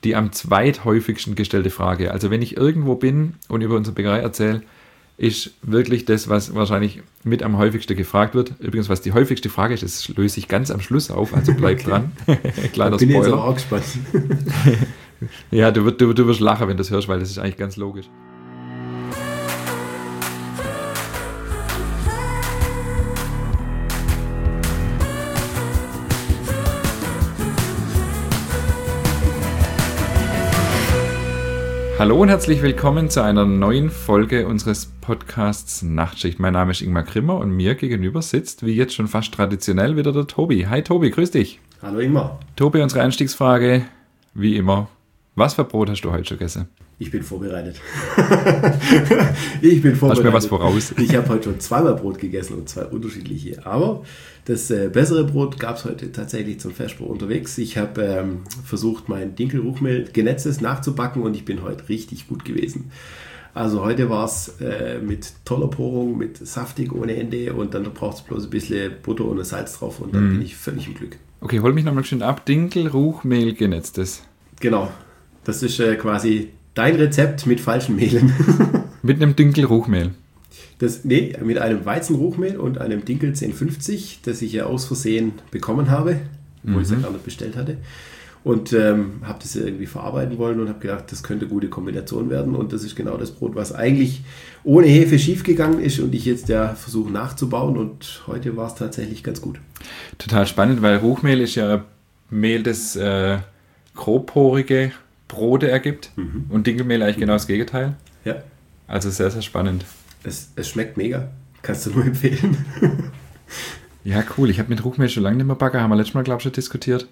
die am zweithäufigsten gestellte Frage. Also wenn ich irgendwo bin und über unsere Bäckerei erzähle, ist wirklich das, was wahrscheinlich mit am häufigsten gefragt wird. Übrigens, was die häufigste Frage ist, das löse ich ganz am Schluss auf, also bleib dran. Kleiner bin Spoiler. Jetzt auch gespannt. Ja, du wirst lachen, wenn du das hörst, weil das ist eigentlich ganz logisch. Hallo und herzlich willkommen zu einer neuen Folge unseres Podcasts Nachtschicht. Mein Name ist Ingmar Grimmer und mir gegenüber sitzt, wie jetzt schon fast traditionell, wieder der Tobi. Hi Tobi, grüß dich. Hallo Ingmar. Tobi, unsere Einstiegsfrage, wie immer, was für Brot hast du heute schon gegessen? Ich bin vorbereitet. Hast du mir was voraus? Ich habe heute schon zweimal Brot gegessen und zwei unterschiedliche. Aber das bessere Brot gab es heute tatsächlich zum Festbrot unterwegs. Ich habe versucht, mein Dinkelruchmehl genetztes nachzubacken und ich bin heute richtig gut gewesen. Also heute war es mit toller Porung, mit saftig ohne Ende und dann braucht es bloß ein bisschen Butter und Salz drauf und dann bin ich völlig im Glück. Okay, hol mich nochmal schön ab. Dinkelruchmehl genetztes. Genau, das ist quasi dein Rezept mit falschen Mehlen. Mit einem Dinkelruchmehl? Mit einem Weizenruchmehl und einem Dinkel 1050, das ich ja aus Versehen bekommen habe, wo ich es ja gar nicht bestellt hatte. Und habe das irgendwie verarbeiten wollen und habe gedacht, das könnte eine gute Kombination werden. Und das ist genau das Brot, was eigentlich ohne Hefe schiefgegangen ist und ich jetzt ja versuche nachzubauen. Und heute war es tatsächlich ganz gut. Total spannend, weil Ruchmehl ist ja Mehl, das grobporige Brote ergibt und Dinkelmehl eigentlich genau das Gegenteil. Ja. Also sehr, sehr spannend. Es schmeckt mega. Kannst du nur empfehlen. Ja, cool. Ich habe mit Ruchmehl schon lange nicht mehr backen. Haben wir letztes Mal, glaube ich, schon diskutiert.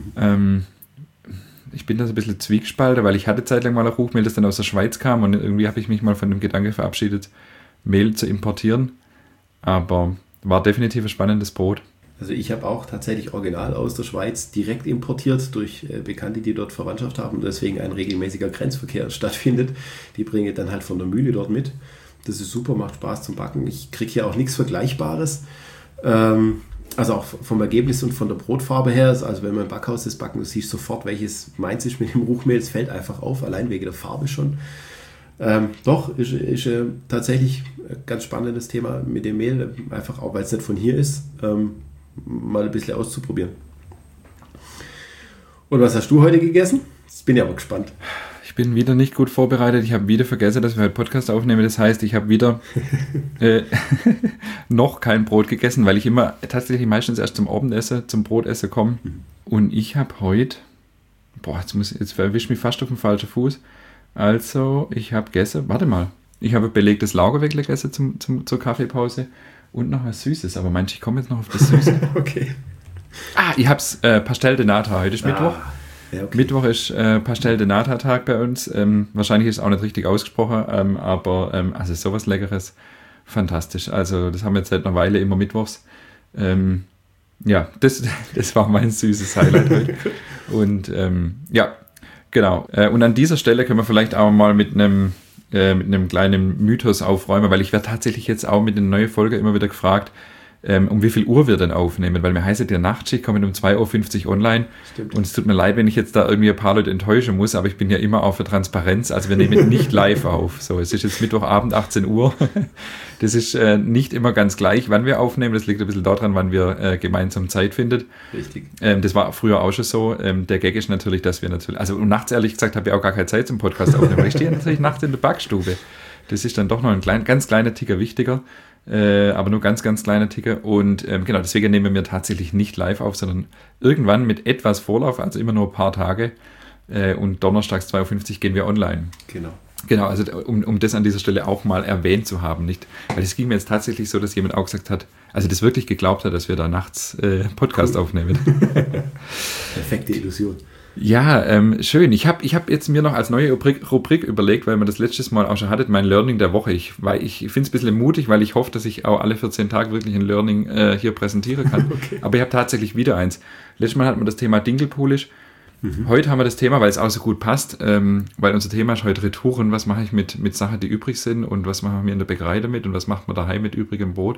Ich bin da so ein bisschen zwiegespalten, weil ich hatte zeitlang mal ein Ruchmehl, das dann aus der Schweiz kam und irgendwie habe ich mich mal von dem Gedanke verabschiedet, Mehl zu importieren. Aber war definitiv ein spannendes Brot. Also ich habe auch tatsächlich original aus der Schweiz direkt importiert durch Bekannte, die dort Verwandtschaft haben und deswegen ein regelmäßiger Grenzverkehr stattfindet. Die bringe dann halt von der Mühle dort mit. Das ist super, macht Spaß zum Backen. Ich kriege hier auch nichts Vergleichbares. Also auch vom Ergebnis und von der Brotfarbe her. Also wenn man im Backhaus das backen, du siehst sofort, welches meins ist mit dem Ruchmehl. Es fällt einfach auf, allein wegen der Farbe schon. Doch, ist tatsächlich ein ganz spannendes Thema mit dem Mehl. Einfach auch, weil es nicht von hier ist. Mal ein bisschen auszuprobieren. Und was hast du heute gegessen? Jetzt bin ich aber gespannt. Ich bin wieder nicht gut vorbereitet. Ich habe wieder vergessen, dass wir heute Podcast aufnehmen. Das heißt, ich habe wieder noch kein Brot gegessen, weil ich immer tatsächlich meistens erst zum Abendessen, zum Brotessen komme. Und ich habe heute, jetzt erwischt mich fast auf den falschen Fuß. Also, ich habe gegessen, ich habe belegtes Laugenweck gegessen zur Kaffeepause. Und noch was Süßes, aber ich komme jetzt noch auf das Süße. Okay. Ich hab's Pastel de Nata, heute ist Mittwoch. Ja, okay. Mittwoch ist Pastel de Nata Tag bei uns. Wahrscheinlich ist es auch nicht richtig ausgesprochen, aber also sowas Leckeres, fantastisch. Also das haben wir jetzt seit einer Weile immer mittwochs. Ja, das war mein süßes Highlight heute. Und ja, genau. Und an dieser Stelle können wir vielleicht auch mal mit einem kleinen Mythos aufräumen, weil ich werde tatsächlich jetzt auch mit der neuen Folge immer wieder gefragt, um wie viel Uhr wir denn aufnehmen, weil mir heißt, der Nachtschicht kommt um 2.50 Uhr online. Stimmt. Und es tut mir leid, wenn ich jetzt da irgendwie ein paar Leute enttäuschen muss, aber ich bin ja immer auch für Transparenz, also wir nehmen nicht live auf. So, es ist jetzt Mittwochabend, 18 Uhr. Das ist nicht immer ganz gleich, wann wir aufnehmen, das liegt ein bisschen daran, wann wir gemeinsam Zeit finden. Richtig. Das war früher auch schon so. Der Gag ist natürlich, dass wir also nachts ehrlich gesagt habe ich auch gar keine Zeit zum Podcast aufnehmen, weil ich stehe natürlich nachts in der Backstube. Das ist dann doch noch ein ganz kleiner Ticker wichtiger. Aber nur ganz, ganz kleine Ticker und genau, deswegen nehmen wir tatsächlich nicht live auf, sondern irgendwann mit etwas Vorlauf, also immer nur ein paar Tage und donnerstags 2.50 Uhr gehen wir online. Genau, also um das an dieser Stelle auch mal erwähnt zu haben, nicht? Weil es ging mir jetzt tatsächlich so, dass jemand auch gesagt hat, also das wirklich geglaubt hat, dass wir da nachts Podcast aufnehmen. Perfekte Illusion. Ja, schön. Ich hab jetzt mir noch als neue Rubrik überlegt, weil wir das letztes Mal auch schon hattet, mein Learning der Woche. Ich finde es ein bisschen mutig, weil ich hoffe, dass ich auch alle 14 Tage wirklich ein Learning hier präsentieren kann. Okay. Aber ich habe tatsächlich wieder eins. Letztes Mal hatten wir das Thema Dinkelpolish. Heute haben wir das Thema, weil es auch so gut passt, weil unser Thema ist heute Retouren. Was mache ich mit Sachen, die übrig sind und was machen wir in der Bäckerei damit und was macht man daheim mit übrigem Brot?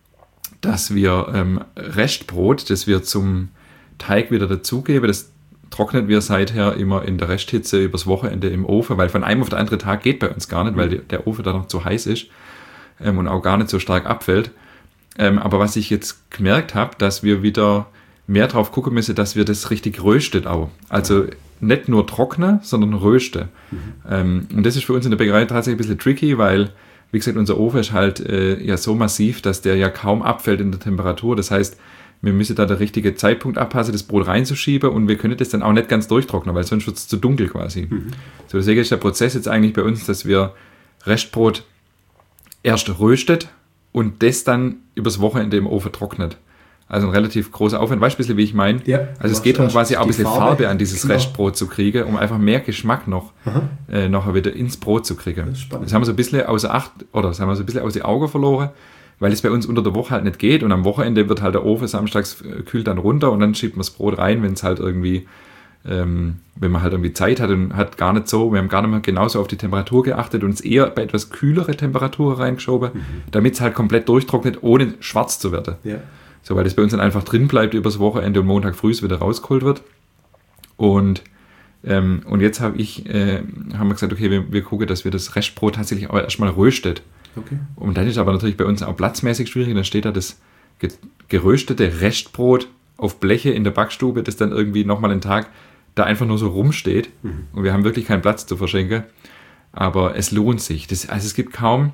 Dass wir Restbrot, das wir zum Teig wieder dazugebe, das trocknen wir seither immer in der Resthitze übers Wochenende im Ofen, weil von einem auf den anderen Tag geht bei uns gar nicht, weil der Ofen da noch zu heiß ist und auch gar nicht so stark abfällt. Aber was ich jetzt gemerkt habe, dass wir wieder mehr drauf gucken müssen, dass wir das richtig röstet auch. Also nicht nur trocknen, sondern rösten. Und das ist für uns in der Bäckerei tatsächlich ein bisschen tricky, weil, wie gesagt, unser Ofen ist halt ja so massiv, dass der ja kaum abfällt in der Temperatur. Das heißt, wir müssen da den richtigen Zeitpunkt abpassen, das Brot reinzuschieben und wir können das dann auch nicht ganz durchtrocknen, weil sonst wird es zu dunkel quasi. So, deswegen ist der Prozess jetzt eigentlich bei uns, dass wir Restbrot erst röstet und das dann übers Wochenende im Ofen trocknet. Also ein relativ großer Aufwand. Weißt du ein bisschen, wie ich meine? Ja, also es geht darum, quasi auch ein bisschen Farbe an dieses Restbrot zu kriegen, um einfach mehr Geschmack noch nachher wieder ins Brot zu kriegen. Das haben wir so ein bisschen außer Acht, oder das haben wir so ein bisschen aus den Augen verloren, weil es bei uns unter der Woche halt nicht geht und am Wochenende wird halt der Ofen samstags kühlt dann runter und dann schiebt man das Brot rein, wenn es halt irgendwie, wenn man halt irgendwie Zeit hat und hat gar nicht so, wir haben gar nicht mehr genauso auf die Temperatur geachtet und es eher bei etwas kühlere Temperatur reingeschoben, damit es halt komplett durchtrocknet, ohne schwarz zu werden. Ja. So, weil das bei uns dann einfach drin bleibt übers Wochenende und Montag früh wieder rausgeholt wird. Und jetzt haben wir gesagt, okay, wir gucken, dass wir das Restbrot tatsächlich auch erstmal röstet. Okay. Und dann ist aber natürlich bei uns auch platzmäßig schwierig. Dann steht da das geröstete Restbrot auf Bleche in der Backstube, das dann irgendwie nochmal einen Tag da einfach nur so rumsteht. Und wir haben wirklich keinen Platz zu verschenken. Aber es lohnt sich. Also es gibt kaum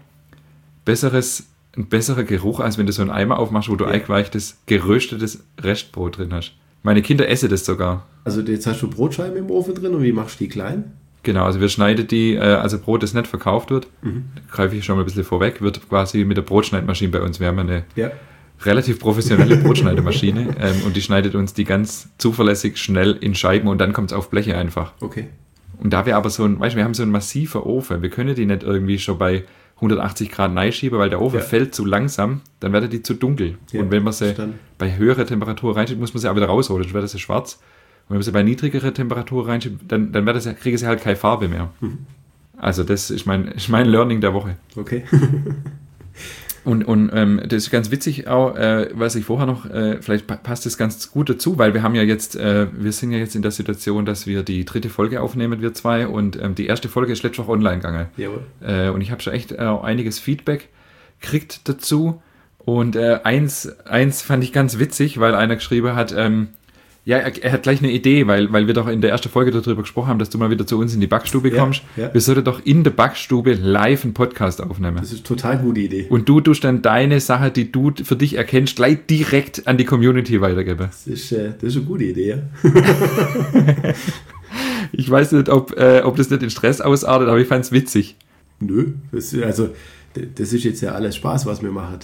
ein besserer Geruch, als wenn du so einen Eimer aufmachst, wo du eingeweichtes, geröstetes Restbrot drin hast. Meine Kinder essen das sogar. Also jetzt hast du Brotscheiben im Ofen drin und wie machst du die klein? Genau, also wir schneiden die, also Brot, das nicht verkauft wird, greife ich schon mal ein bisschen vorweg, wird quasi mit der Brotschneidmaschine bei uns. Wir haben eine relativ professionelle Brotschneidemaschine und die schneidet uns die ganz zuverlässig schnell in Scheiben und dann kommt es auf Bleche einfach. Okay. Und da wir aber wir haben so einen massiven Ofen, wir können die nicht irgendwie schon bei 180 Grad reinschieben, weil der Ofen fällt zu langsam, dann wird die zu dunkel. Ja, und wenn man sie bei höherer Temperatur reinschiebt, muss man sie auch wieder rausholen, dann wird sie schwarz. Und wenn man sie bei niedrigerer Temperatur reinschiebt, dann kriegen sie halt keine Farbe mehr. Also das ist mein Learning der Woche. Okay. Und das ist ganz witzig auch, was ich vorher noch, vielleicht passt das ganz gut dazu, weil wir haben ja jetzt, wir sind ja jetzt in der Situation, dass wir die 3. Folge aufnehmen, wir zwei, und die erste Folge ist letzte Woche online gegangen. Jawohl. Und ich habe schon echt einiges Feedback gekriegt dazu. Und eins fand ich ganz witzig, weil einer geschrieben hat, er hat gleich eine Idee, weil wir doch in der ersten Folge darüber gesprochen haben, dass du mal wieder zu uns in die Backstube kommst. Ja. Wir sollten doch in der Backstube live einen Podcast aufnehmen. Das ist eine total gute Idee. Und du tust dann deine Sache, die du für dich erkennst, gleich direkt an die Community weitergeben. Das ist eine gute Idee, ja. Ich weiß nicht, ob das nicht in Stress ausartet, aber ich fand es witzig. Nö, das ist jetzt ja alles Spaß, was wir machen.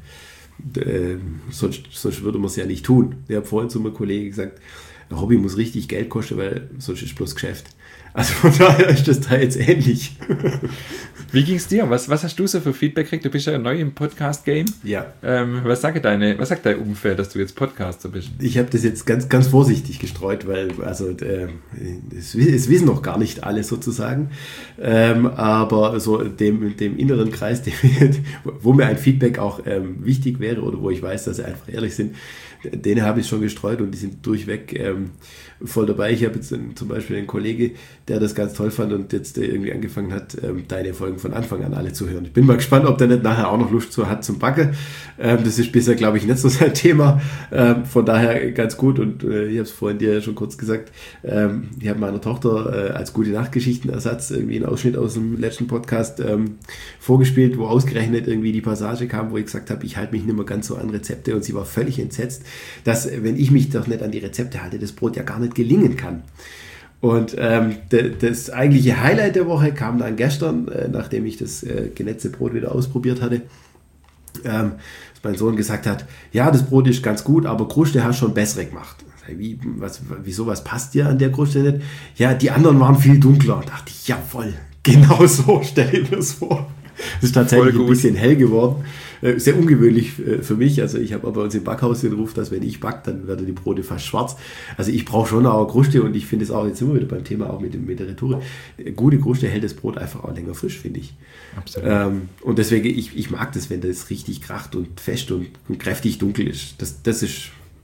Sonst würde man es ja nicht tun. Ich habe vorhin zu meinem Kollegen gesagt, ein Hobby muss richtig Geld kosten, weil sonst ist es bloß Geschäft. Also von daher ist das da jetzt ähnlich. Wie ging es dir? Was hast du so für Feedback gekriegt? Du bist ja neu im Podcast-Game. Ja. Was sagt dein Umfeld, dass du jetzt Podcaster bist? Ich habe das jetzt ganz, ganz vorsichtig gestreut, weil es wissen noch gar nicht alle sozusagen. Aber so dem inneren Kreis, wo mir ein Feedback auch wichtig wäre oder wo ich weiß, dass sie einfach ehrlich sind, denen habe ich schon gestreut und die sind durchweg voll dabei. Ich habe jetzt zum Beispiel einen Kollege, der das ganz toll fand und jetzt irgendwie angefangen hat, deine Folgen von Anfang an alle zu hören. Ich bin mal gespannt, ob der nicht nachher auch noch Lust hat zum Backen. Das ist bisher, glaube ich, nicht so sein Thema. Von daher ganz gut und ich habe es vorhin dir schon kurz gesagt, ich habe meiner Tochter als Gute-Nacht-Geschichten-Ersatz irgendwie einen Ausschnitt aus dem letzten Podcast vorgespielt, wo ausgerechnet irgendwie die Passage kam, wo ich gesagt habe, ich halte mich nicht mehr ganz so an Rezepte und sie war völlig entsetzt, dass, wenn ich mich doch nicht an die Rezepte halte, das Brot ja gar nicht gelingen kann. Und das eigentliche Highlight der Woche kam dann gestern, nachdem ich das genetzte Brot wieder ausprobiert hatte, dass mein Sohn gesagt hat, ja, das Brot ist ganz gut, aber Kruste hast schon bessere gemacht. Wieso, was passt dir an der Kruste nicht? Ja, die anderen waren viel dunkler. Da dachte ich, jawohl, genau so stelle ich mir das vor. Es ist tatsächlich ein bisschen hell geworden. Sehr ungewöhnlich für mich. Also ich habe bei uns im Backhaus den Ruf, dass wenn ich backe, dann werden die Brote fast schwarz. Also ich brauche schon auch Kruste und ich finde es auch, jetzt sind wir wieder beim Thema auch mit der Retoure, gute Kruste hält das Brot einfach auch länger frisch, finde ich. Absolut. Und deswegen, ich mag das, wenn das richtig kracht und fest und kräftig dunkel ist. Das ist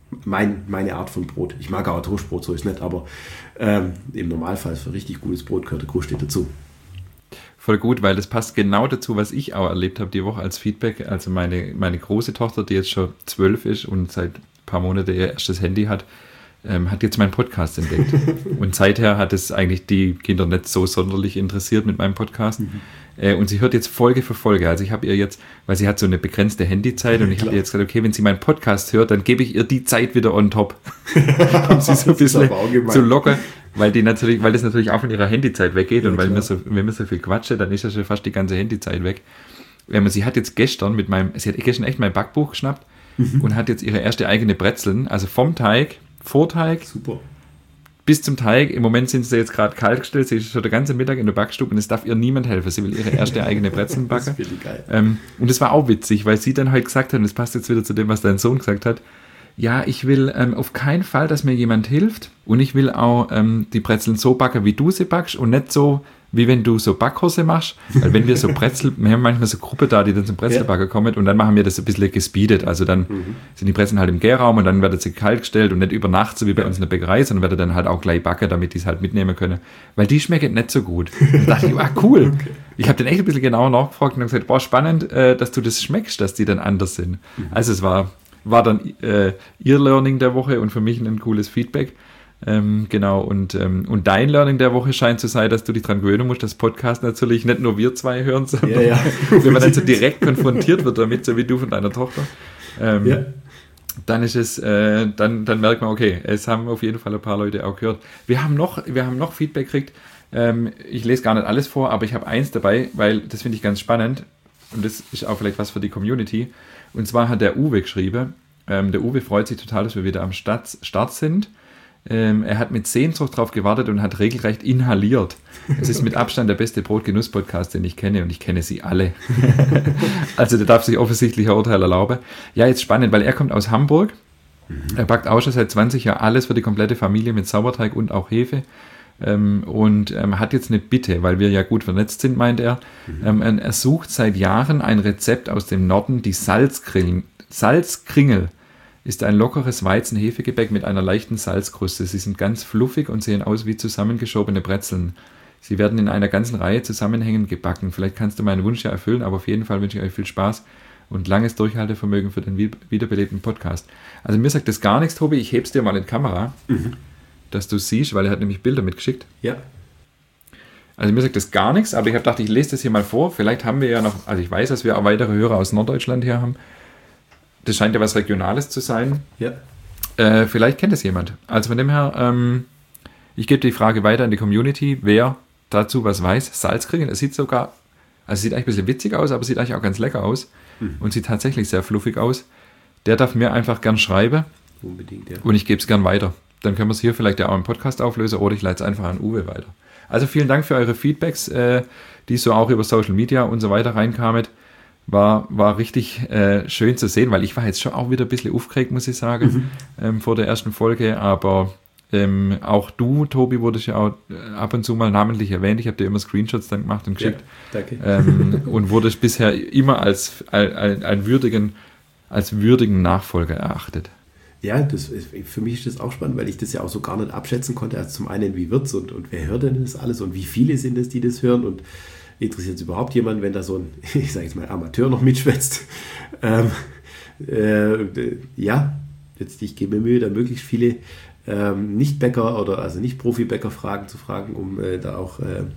meine Art von Brot. Ich mag auch Toastbrot, so ist nicht, aber im Normalfall für richtig gutes Brot gehört der Kruste dazu. Voll gut, weil das passt genau dazu, was ich auch erlebt habe die Woche als Feedback. Also meine große Tochter, die jetzt schon 12 ist und seit ein paar Monaten ihr erstes Handy hat jetzt meinen Podcast entdeckt. Und seither hat es eigentlich die Kinder nicht so sonderlich interessiert mit meinem Podcast. Und sie hört jetzt Folge für Folge. Also ich habe ihr jetzt, weil sie hat so eine begrenzte Handyzeit und ich habe ihr jetzt gesagt, okay, wenn sie meinen Podcast hört, dann gebe ich ihr die Zeit wieder on top. Um sie so ein bisschen zu lockern. Weil das natürlich auch von ihrer Handyzeit weggeht und wenn wir so viel quatschen, dann ist ja schon fast die ganze Handyzeit weg. Sie hat jetzt gestern echt mein Backbuch geschnappt und hat jetzt ihre erste eigene Brezeln, also vom Teig, Vorteig, super, bis zum Teig. Im Moment sind sie jetzt gerade kalt gestellt, sie ist schon den ganzen Mittag in der Backstube und es darf ihr niemand helfen. Sie will ihre erste eigene Brezeln backen. Das ist geil. Und das war auch witzig, weil sie dann heute gesagt hat, und das passt jetzt wieder zu dem, was dein Sohn gesagt hat, ja, ich will auf keinen Fall, dass mir jemand hilft und ich will auch die Brezeln so backen, wie du sie backst und nicht so, wie wenn du so Backkurse machst, weil wenn wir wir haben manchmal so Gruppe da, die dann zum Brezelbacken kommen und dann machen wir das ein bisschen gespeedet, also dann sind die Brezeln halt im Gärraum und dann werden sie kalt gestellt und nicht über Nacht, so wie bei uns in der Bäckerei, sondern werden dann halt auch gleich backen, damit die es halt mitnehmen können, weil die schmecken nicht so gut. Und da dachte ich, cool. Okay. Ich habe dann echt ein bisschen genauer nachgefragt und gesagt, spannend, dass du das schmeckst, dass die dann anders sind. Also es war dann ihr Learning der Woche und für mich ein cooles Feedback. Genau, und dein Learning der Woche scheint zu sein, dass du dich daran gewöhnen musst, dass Podcast natürlich nicht nur wir zwei hören, sondern wenn man dann so direkt konfrontiert wird damit, so wie du von deiner Tochter, dann ist es, dann merkt man, okay, es haben auf jeden Fall ein paar Leute auch gehört. Wir haben noch Feedback gekriegt, ich lese gar nicht alles vor, aber ich habe eins dabei, weil das finde ich ganz spannend und das ist auch vielleicht was für die Community. Und zwar hat der Uwe geschrieben, der Uwe freut sich total, dass wir wieder am Start sind. Er hat mit Sehnsucht drauf gewartet und hat regelrecht inhaliert. Es ist mit Abstand der beste Brotgenuss-Podcast, den ich kenne und ich kenne sie alle. Also der darf sich offensichtlich ein Urteil erlauben. Ja, jetzt spannend, weil er kommt aus Hamburg. Er backt auch schon seit 20 Jahren alles für die komplette Familie mit Sauerteig und auch Hefe. Und hat jetzt eine Bitte, weil wir ja gut vernetzt sind, meint er. Er sucht seit Jahren ein Rezept aus dem Norden, die Salzkringel. Salzkringel ist ein lockeres Weizen-Hefegebäck mit einer leichten Salzkruste. Sie sind ganz fluffig und sehen aus wie zusammengeschobene Brezeln. Sie werden in einer ganzen Reihe zusammenhängend gebacken. Vielleicht kannst du meinen Wunsch ja erfüllen, aber auf jeden Fall wünsche ich euch viel Spaß und langes Durchhaltevermögen für den wiederbelebten Podcast. Also mir sagt das gar nichts, Tobi. Ich heb's dir mal in die Kamera, dass du siehst, weil er hat nämlich Bilder mitgeschickt. Ja. Also mir sagt das gar nichts, aber ich habe gedacht, ich lese das hier mal vor. Vielleicht haben wir ja noch, also ich weiß, dass wir auch weitere Hörer aus Norddeutschland hier haben. Das scheint ja was Regionales zu sein. Ja. Vielleicht kennt es jemand. Also von dem her, ich gebe die Frage weiter in die Community, wer dazu was weiß. Salzkringel, es sieht sieht eigentlich ein bisschen witzig aus, aber sieht eigentlich auch ganz lecker aus und sieht tatsächlich sehr fluffig aus. Der darf mir einfach gern schreiben. Unbedingt, ja. Und ich gebe es gern weiter. Dann können wir es hier vielleicht ja auch im Podcast auflösen oder ich leite es einfach an Uwe weiter. Also vielen Dank für eure Feedbacks, die so auch über Social Media und so weiter reinkamen. War richtig schön zu sehen, weil ich war jetzt schon auch wieder ein bisschen aufgeregt, muss ich sagen, vor der ersten Folge, aber auch du, Tobi, wurdest ja auch ab und zu mal namentlich erwähnt. Ich habe dir immer Screenshots dann gemacht und geschickt. Ja, danke. Und wurdest bisher immer als würdigen Nachfolger erachtet. Ja, für mich ist das auch spannend, weil ich das ja auch so gar nicht abschätzen konnte. Also zum einen, wie wird's und wer hört denn das alles und wie viele sind es, die das hören und interessiert es überhaupt jemand, wenn da so ein, ich sage jetzt mal, Amateur noch mitschwätzt? Ich gebe mir Mühe, da möglichst viele Nicht-Bäcker oder also Nicht-Profi-Bäcker zu fragen, um da auch,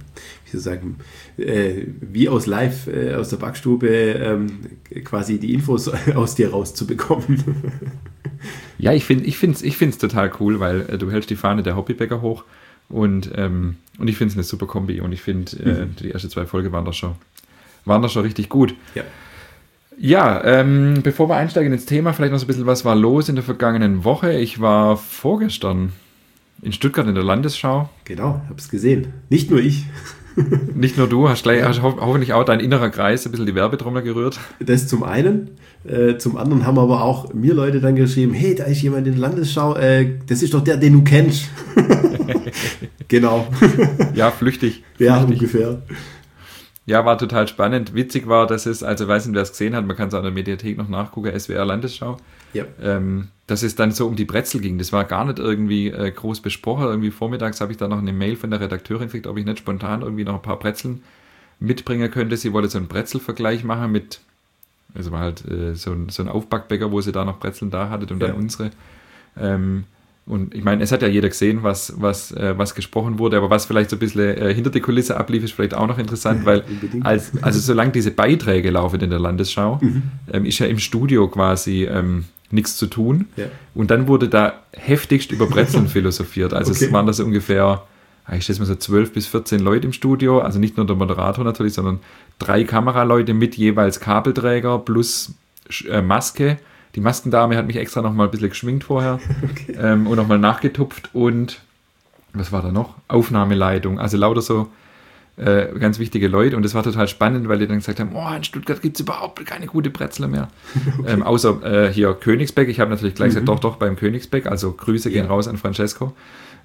wie aus live aus der Backstube quasi die Infos aus dir rauszubekommen. Ja, ich finde es total cool, weil du hältst die Fahne der Hobbybäcker hoch. Und ich finde es eine super Kombi und ich finde, die ersten 2 Folgen waren da schon richtig gut. Ja, bevor wir einsteigen ins Thema, vielleicht noch so ein bisschen, was war los in der vergangenen Woche. Ich war vorgestern in Stuttgart in der Landesschau. Genau, habe es gesehen. Nicht nur ich. Nicht nur du, hast hoffentlich auch dein innerer Kreis ein bisschen die Werbetrommel gerührt. Das zum einen. Zum anderen haben aber auch mir Leute dann geschrieben, hey, da ist jemand in der Landesschau, das ist doch der, den du kennst. Genau. Ja, flüchtig. Ja, ungefähr. Ja, war total spannend. Witzig war, dass es, also weiß nicht, wer es gesehen hat, man kann es auch in der Mediathek noch nachgucken, SWR Landesschau. Ja. dass es dann so um die Brezel ging. Das war gar nicht irgendwie groß besprochen. Irgendwie vormittags habe ich dann noch eine Mail von der Redakteurin gekriegt, ob ich nicht spontan irgendwie noch ein paar Brezeln mitbringen könnte. Sie wollte so einen Brezelvergleich machen mit, also war halt so ein Aufbackbäcker, wo sie da noch Brezeln da hatte und dann unsere. Und ich meine, es hat ja jeder gesehen, was gesprochen wurde, aber was vielleicht so ein bisschen hinter die Kulisse ablief, ist vielleicht auch noch interessant, weil also solange diese Beiträge laufen in der Landesschau, ist ja im Studio quasi nichts zu tun. Ja. Und dann wurde da heftigst über Brezeln philosophiert. Also es waren das ungefähr, ich schätze mal so 12 bis 14 Leute im Studio, also nicht nur der Moderator natürlich, sondern 3 Kameraleute mit jeweils Kabelträger plus Maske. Die Maskendame hat mich extra noch mal ein bisschen geschminkt vorher und noch mal nachgetupft und was war da noch? Aufnahmeleitung, also lauter so ganz wichtige Leute und das war total spannend, weil die dann gesagt haben, in Stuttgart gibt es überhaupt keine gute Brezler mehr. Außer hier Königsbeck, ich habe natürlich gleich gesagt, doch beim Königsbeck, also Grüße gehen raus an Francesco.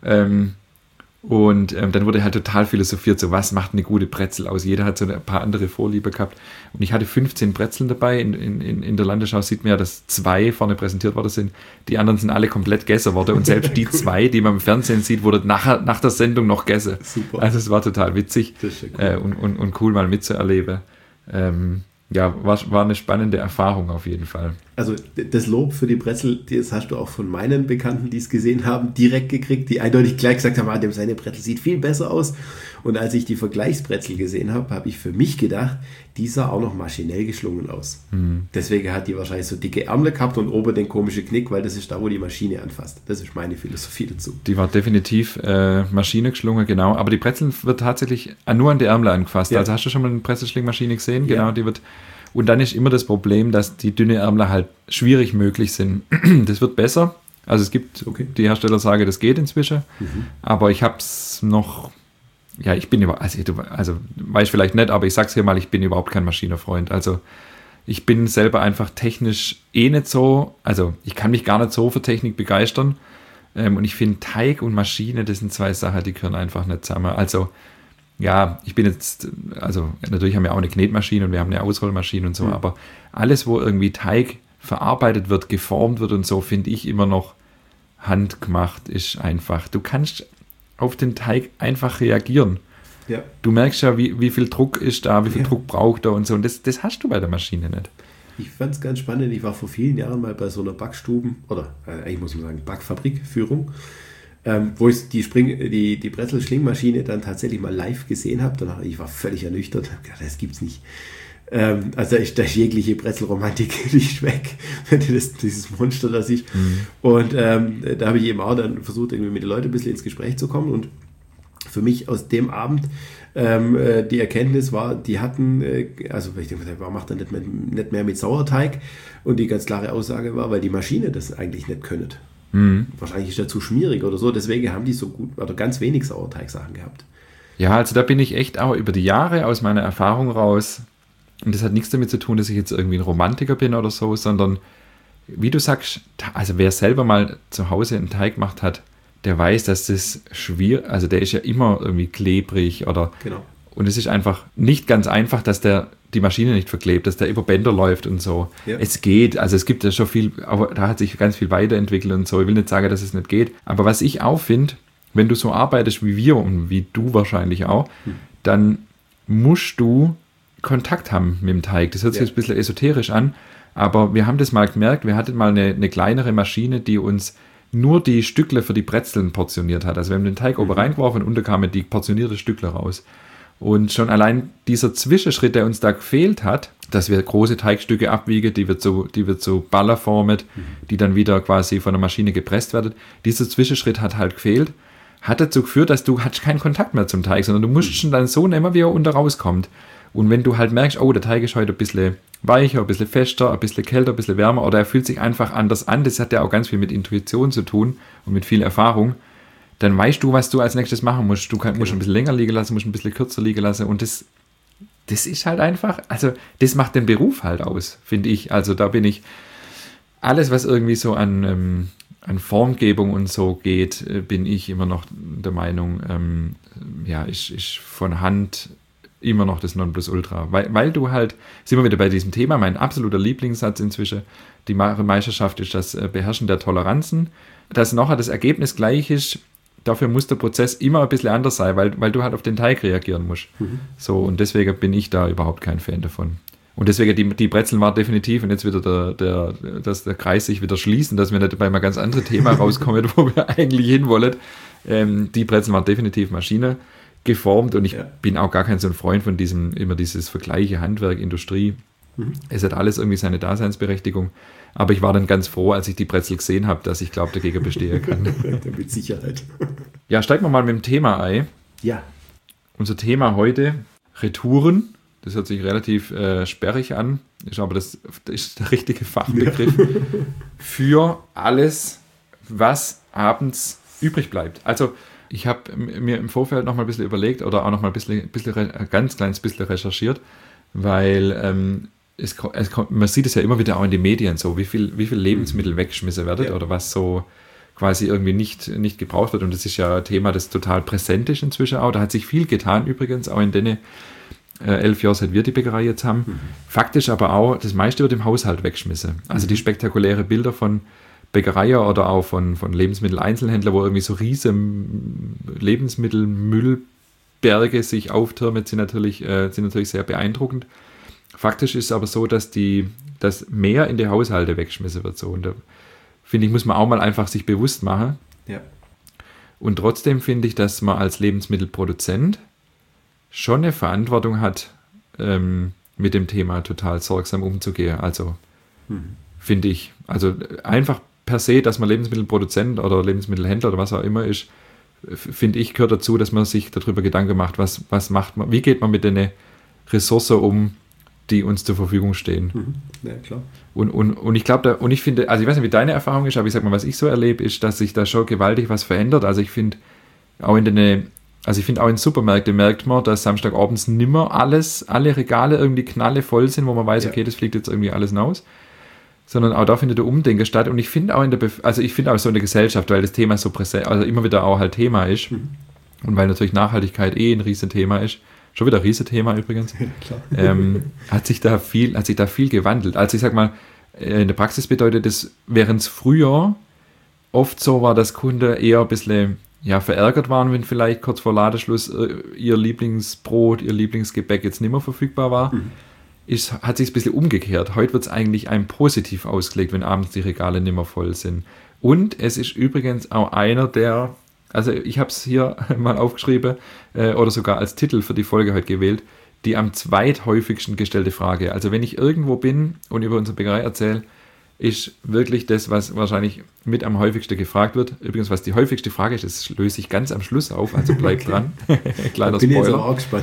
Und dann wurde halt total philosophiert, so was macht eine gute Brezel aus. Jeder hat so ein paar andere Vorliebe gehabt. Und ich hatte 15 Brezeln dabei. In der Landesschau sieht man ja, dass 2 vorne präsentiert worden sind. Die anderen sind alle komplett gegessen worden. Und selbst die 2, die man im Fernsehen sieht, wurde nach der Sendung noch gegessen. Super. Also es war total witzig ja cool. Und cool mal mitzuerleben. Ja, war eine spannende Erfahrung auf jeden Fall. Also das Lob für die Brezel, das hast du auch von meinen Bekannten, die es gesehen haben, direkt gekriegt, die eindeutig gleich gesagt haben, seine Brezel sieht viel besser aus. Und als ich die Vergleichsbrezel gesehen habe, habe ich für mich gedacht, die sah auch noch maschinell geschlungen aus. Deswegen hat die wahrscheinlich so dicke Ärmel gehabt und oben den komischen Knick, weil das ist da, wo die Maschine anfasst. Das ist meine Philosophie dazu. Die war definitiv Maschine geschlungen, genau. Aber die Brezel wird tatsächlich nur an die Ärmel angefasst. Ja. Also hast du schon mal eine Brezelschlingmaschine gesehen? Ja. Genau, die wird... Und dann ist immer das Problem, dass die dünne Ärmel halt schwierig möglich sind. Das wird besser. Also es gibt, die Hersteller sagen, das geht inzwischen. Aber ich habe es noch, ja, ich bin also weiß vielleicht nicht, aber ich sag's hier mal, ich bin überhaupt kein Maschinenfreund. Also ich bin selber einfach technisch nicht so, also ich kann mich gar nicht so für Technik begeistern. Und ich finde Teig und Maschine, das sind 2 Sachen, die gehören einfach nicht zusammen. Also ja, ich bin jetzt, also natürlich haben wir auch eine Knetmaschine und wir haben eine Ausrollmaschine und so, aber alles, wo irgendwie Teig verarbeitet wird, geformt wird und so, finde ich immer noch handgemacht ist einfach. Du kannst auf den Teig einfach reagieren. Ja. Du merkst ja, wie viel Druck ist da, wie viel Druck braucht er und so. Und das hast du bei der Maschine nicht. Ich fand es ganz spannend. Ich war vor vielen Jahren mal bei so einer eigentlich muss man sagen, Backfabrikführung. Wo ich die Brezel-Schlingmaschine dann tatsächlich mal live gesehen habe. Ich war völlig ernüchtert. Das gibt's nicht. Also da ist jegliche Brezelromantik nicht weg, wenn du dieses Monster da siehst. Und da habe ich eben auch dann versucht, irgendwie mit den Leuten ein bisschen ins Gespräch zu kommen. Und für mich aus dem Abend die Erkenntnis war, die hatten, also ich denke, warum macht er nicht mehr mit Sauerteig? Und die ganz klare Aussage war, weil die Maschine das eigentlich nicht können. Wahrscheinlich ist der zu schmierig oder so, deswegen haben die so gut oder ganz wenig Sauerteigsachen gehabt. Ja, also da bin ich echt auch über die Jahre aus meiner Erfahrung raus, und das hat nichts damit zu tun, dass ich jetzt irgendwie ein Romantiker bin oder so, sondern wie du sagst, also wer selber mal zu Hause einen Teig gemacht hat, der weiß, dass das schwierig, also der ist ja immer irgendwie klebrig oder und es ist einfach nicht ganz einfach, dass die Maschine nicht verklebt, dass der über Bänder läuft und so. Ja. Es geht, also es gibt ja schon viel, aber da hat sich ganz viel weiterentwickelt und so. Ich will nicht sagen, dass es nicht geht. Aber was ich auch finde, wenn du so arbeitest wie wir und wie du wahrscheinlich auch, dann musst du Kontakt haben mit dem Teig. Das hört sich jetzt ein bisschen esoterisch an, aber wir haben das mal gemerkt, wir hatten mal eine kleinere Maschine, die uns nur die Stückle für die Brezeln portioniert hat. Also wir haben den Teig oben reingeworfen und unten kamen die portionierte Stückle raus. Und schon allein dieser Zwischenschritt, der uns da gefehlt hat, dass wir große Teigstücke abwiegen, die wird so ballerformet, die dann wieder quasi von der Maschine gepresst werden. Dieser Zwischenschritt hat halt gefehlt, hat dazu geführt, dass du hattest keinen Kontakt mehr zum Teig, sondern du musst schon dann so nehmen, wie er unten rauskommt. Und wenn du halt merkst, oh, der Teig ist heute ein bisschen weicher, ein bisschen fester, ein bisschen kälter, ein bisschen wärmer oder er fühlt sich einfach anders an, das hat ja auch ganz viel mit Intuition zu tun und mit viel Erfahrung, dann weißt du, was du als nächstes machen musst. Du musst ein bisschen länger liegen lassen, musst ein bisschen kürzer liegen lassen und das ist halt einfach, also das macht den Beruf halt aus, finde ich. Also da bin ich, alles was irgendwie so an Formgebung und so geht, bin ich immer noch der Meinung, ist von Hand immer noch das Nonplusultra. Weil du halt, sind wir wieder bei diesem Thema, mein absoluter Lieblingssatz inzwischen, die Meisterschaft ist das Beherrschen der Toleranzen, dass nachher das Ergebnis gleich ist, dafür muss der Prozess immer ein bisschen anders sein, weil du halt auf den Teig reagieren musst. So, und deswegen bin ich da überhaupt kein Fan davon. Und deswegen, die Brezeln war definitiv, und jetzt wieder dass der Kreis sich wieder schließen, dass wir nicht bei einem ganz anderen Thema rauskommen, wo wir eigentlich hinwollen. Die Brezeln waren definitiv Maschine geformt, und ich bin auch gar kein so ein Freund von immer dieses Vergleiche Handwerk, Industrie. Es hat alles irgendwie seine Daseinsberechtigung. Aber ich war dann ganz froh, als ich die Brezel gesehen habe, dass ich glaube, dagegen bestehen kann. Mit Sicherheit. Ja, steigen wir mal mit dem Thema ein. Ja. Unser Thema heute, Retouren. Das hört sich relativ sperrig an, ist aber das ist der richtige Fachbegriff für alles, was abends übrig bleibt. Also ich habe mir im Vorfeld noch mal ein bisschen überlegt oder auch noch mal ein ganz kleines bisschen recherchiert, weil man sieht es ja immer wieder auch in den Medien so, wie viel Lebensmittel weggeschmissen werden oder was so quasi irgendwie nicht gebraucht wird. Und das ist ja ein Thema, das total präsent ist inzwischen auch. Da hat sich viel getan übrigens, auch in den 11 Jahre, seit wir die Bäckerei jetzt haben. Faktisch aber auch, das meiste wird im Haushalt weggeschmissen. Also die spektakuläre Bilder von Bäckereien oder auch von Lebensmitteleinzelhändlern, wo irgendwie so riesen Lebensmittelmüllberge sich auftürmen, sind natürlich sehr beeindruckend. Faktisch ist es aber so, dass mehr in die Haushalte weggeschmissen wird. So. Und da finde ich, muss man auch mal einfach sich bewusst machen. Ja. Und trotzdem finde ich, dass man als Lebensmittelproduzent schon eine Verantwortung hat, mit dem Thema total sorgsam umzugehen. Also finde ich, also einfach per se, dass man Lebensmittelproduzent oder Lebensmittelhändler oder was auch immer ist, finde ich, gehört dazu, dass man sich darüber Gedanken macht, was macht man, wie geht man mit den Ressourcen um, die uns zur Verfügung stehen. Ja, klar. Und ich glaube, und ich finde, also ich weiß nicht, wie deine Erfahrung ist, aber ich sag mal, was ich so erlebe, ist, dass sich da schon gewaltig was verändert. Also ich finde, auch in Supermärkten merkt man, dass samstagabends nimmer alle Regale irgendwie knallevoll sind, wo man weiß, okay, das fliegt jetzt irgendwie alles raus. Sondern auch da findet der Umdenken statt. Und ich finde auch auch so in der Gesellschaft, weil das Thema so präsent, also immer wieder auch halt Thema ist. Und weil natürlich Nachhaltigkeit ein Riesenthema ist. Schon wieder ein Riesenthema übrigens. Klar. hat sich da viel gewandelt. Also ich sag mal, in der Praxis bedeutet das, während es früher oft so war, dass Kunden eher ein bisschen verärgert waren, wenn vielleicht kurz vor Ladenschluss ihr Lieblingsbrot, ihr Lieblingsgebäck jetzt nicht mehr verfügbar war, hat sich ein bisschen umgekehrt. Heute wird es eigentlich einem positiv ausgelegt, wenn abends die Regale nicht mehr voll sind. Und es ist übrigens auch einer der, also ich habe es hier mal aufgeschrieben oder sogar als Titel für die Folge heute gewählt, die am zweithäufigsten gestellte Frage. Also wenn ich irgendwo bin und über unsere Bäckerei erzähle, ist wirklich das, was wahrscheinlich mit am häufigsten gefragt wird. Übrigens, was die häufigste Frage ist, das löse ich ganz am Schluss auf, also bleib dran. Kleiner bin Spoiler. Jetzt aber auch gespannt.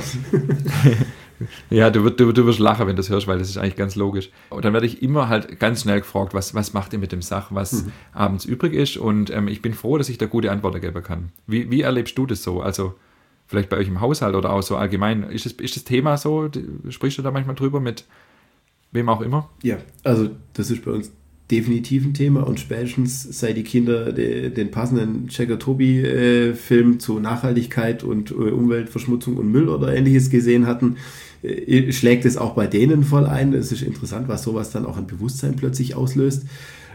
Ja, du wirst lachen, wenn du das hörst, weil das ist eigentlich ganz logisch. Und dann werde ich immer halt ganz schnell gefragt, was macht ihr mit dem Sach, was abends übrig ist. Und ich bin froh, dass ich da gute Antworten geben kann. Wie erlebst du das so? Also vielleicht bei euch im Haushalt oder auch so allgemein. Ist das Thema so? Sprichst du da manchmal drüber mit wem auch immer? Ja, also das ist bei uns definitiv ein Thema, und spätestens seit die Kinder den passenden Checker-Tobi-Film zu Nachhaltigkeit und Umweltverschmutzung und Müll oder ähnliches gesehen hatten, schlägt es auch bei denen voll ein. Es ist interessant, was sowas dann auch ein Bewusstsein plötzlich auslöst.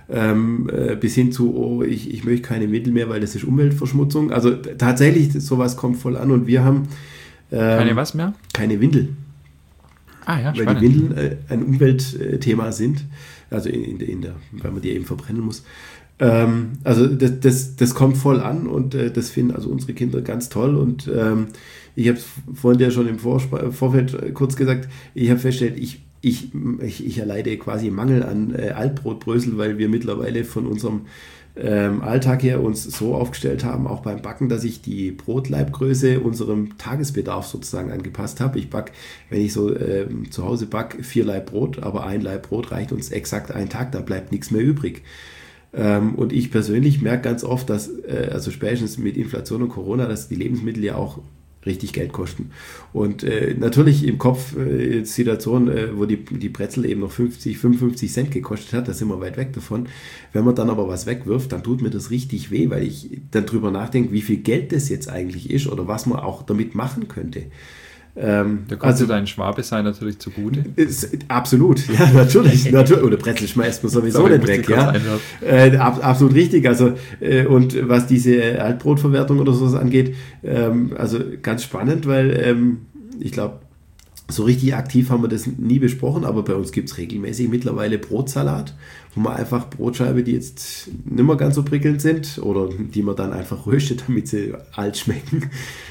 Bis hin zu, ich möchte keine Windel mehr, weil das ist Umweltverschmutzung. Also tatsächlich, sowas kommt voll an, und wir haben keine was mehr? Keine Windel. Ah ja, weil die Windeln ein Umweltthema sind. Also weil man die eben verbrennen muss. Also das kommt voll an, und das finden also unsere Kinder ganz toll. Und ich habe es vorhin ja schon im Vorfeld kurz gesagt, ich habe festgestellt, ich erleide quasi Mangel an Altbrotbrösel, weil wir mittlerweile von unserem Alltag her uns so aufgestellt haben, auch beim Backen, dass ich die Brotleibgröße unserem Tagesbedarf sozusagen angepasst habe. Ich backe, wenn ich so zu Hause backe, 4 Laib Brot, aber ein Laib Brot reicht uns exakt einen Tag, da bleibt nichts mehr übrig. Und ich persönlich merke ganz oft, dass, also spätestens mit Inflation und Corona, dass die Lebensmittel ja auch richtig Geld kosten. Und natürlich im Kopf Situation, wo die Brezel eben noch 55 Cent gekostet hat, da sind wir weit weg davon. Wenn man dann aber was wegwirft, dann tut mir das richtig weh, weil ich dann drüber nachdenke, wie viel Geld das jetzt eigentlich ist oder was man auch damit machen könnte. Da kommt dein Schwabe sein natürlich zugute. Absolut, ja, natürlich. Oder Brezel schmeißt man sowieso nicht weg. Ja. Absolut richtig. Also, und was diese Altbrotverwertung oder sowas angeht, also ganz spannend, weil ich glaube, so richtig aktiv haben wir das nie besprochen, aber bei uns gibt es regelmäßig mittlerweile Brotsalat, wo man einfach Brotscheibe, die jetzt nicht mehr ganz so prickelnd sind oder die man dann einfach röstet, damit sie alt schmecken,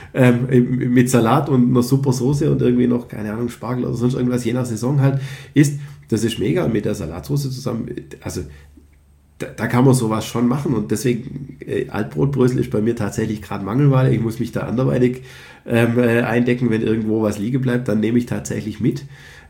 mit Salat und einer super Soße und irgendwie noch, keine Ahnung, Spargel oder sonst irgendwas, je nach Saison halt, isst. Das ist mega mit der Salatsauce zusammen. Also da kann man sowas schon machen und deswegen Altbrotbrösel ist bei mir tatsächlich gerade Mangelware. Ich muss mich da anderweitig eindecken, wenn irgendwo was liegen bleibt, dann nehme ich tatsächlich mit.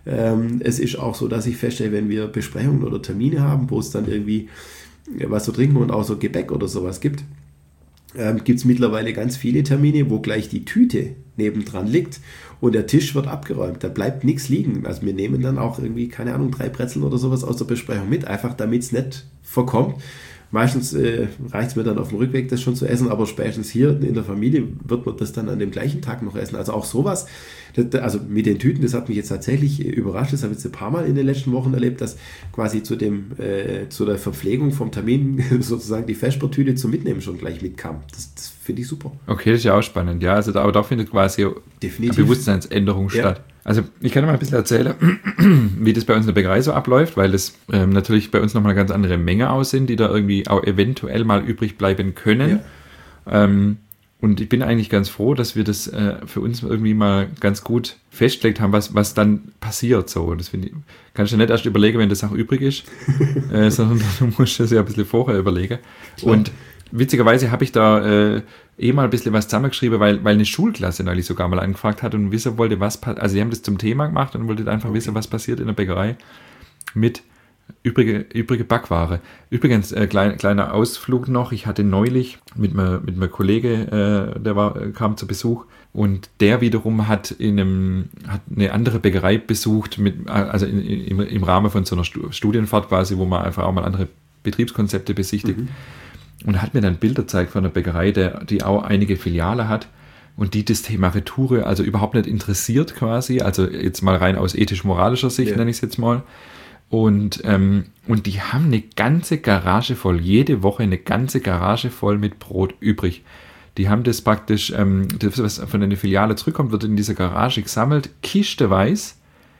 Es ist auch so, dass ich feststelle, wenn wir Besprechungen oder Termine haben, wo es dann irgendwie was zu trinken und auch so Gebäck oder sowas gibt, gibt es mittlerweile ganz viele Termine, wo gleich die Tüte nebendran liegt und der Tisch wird abgeräumt. Da bleibt nichts liegen. Also wir nehmen dann auch irgendwie, keine Ahnung, 3 Brezeln oder sowas aus der Besprechung mit, einfach damit es nicht verkommt. Meistens reicht es mir dann auf dem Rückweg, das schon zu essen, aber spätestens hier in der Familie wird man das dann an dem gleichen Tag noch essen. Also auch sowas, also mit den Tüten, das hat mich jetzt tatsächlich überrascht, das habe ich jetzt ein paar Mal in den letzten Wochen erlebt, dass quasi zu der Verpflegung vom Termin sozusagen die Vespertüte zum Mitnehmen schon gleich mitkam. Das finde ich super. Okay, das ist ja auch spannend, ja. Also aber da findet quasi definitiv eine Bewusstseinsänderung statt. Also ich kann mal ein bisschen erzählen, wie das bei uns in der Bäckerei so abläuft, weil das natürlich bei uns nochmal eine ganz andere Menge aus sind, die da irgendwie auch eventuell mal übrig bleiben können. Ja. Und ich bin eigentlich ganz froh, dass wir das für uns irgendwie mal ganz gut festgelegt haben, was dann passiert. So. Das kannst du nicht erst überlegen, wenn das auch übrig ist, sondern du musst das ja ein bisschen vorher überlegen. Klar. Und witzigerweise habe ich da mal ein bisschen was zusammengeschrieben, weil eine Schulklasse neulich sogar mal angefragt hat und wissen wollte, also die haben das zum Thema gemacht und wollten einfach wissen, was passiert in der Bäckerei mit übrige Backware. Übrigens, kleiner Ausflug noch, ich hatte neulich mit einem Kollege, kam zu Besuch und der wiederum hat eine andere Bäckerei besucht, also im Rahmen von so einer Studienfahrt quasi, wo man einfach auch mal andere Betriebskonzepte besichtigt. Mhm. Und hat mir dann Bilder gezeigt von einer Bäckerei, die auch einige Filiale hat und die das Thema Retoure also überhaupt nicht interessiert quasi, also jetzt mal rein aus ethisch-moralischer Sicht nenne ich es jetzt mal. Und die haben eine ganze Garage voll, jede Woche eine ganze Garage voll mit Brot übrig. Die haben das praktisch, das, was von einer Filiale zurückkommt, wird in dieser Garage gesammelt, kisteweise.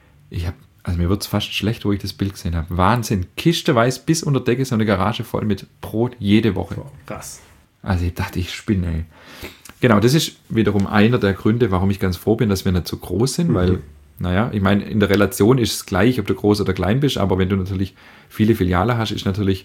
Also mir wird es fast schlecht, wo ich das Bild gesehen habe. Wahnsinn. Kisteweise bis unter Decke so eine Garage voll mit Brot jede Woche. Oh, krass. Also ich dachte, ich spinne, ey. Genau, das ist wiederum einer der Gründe, warum ich ganz froh bin, dass wir nicht so groß sind, weil, ich meine, in der Relation ist es gleich, ob du groß oder klein bist, aber wenn du natürlich viele Filiale hast, ist natürlich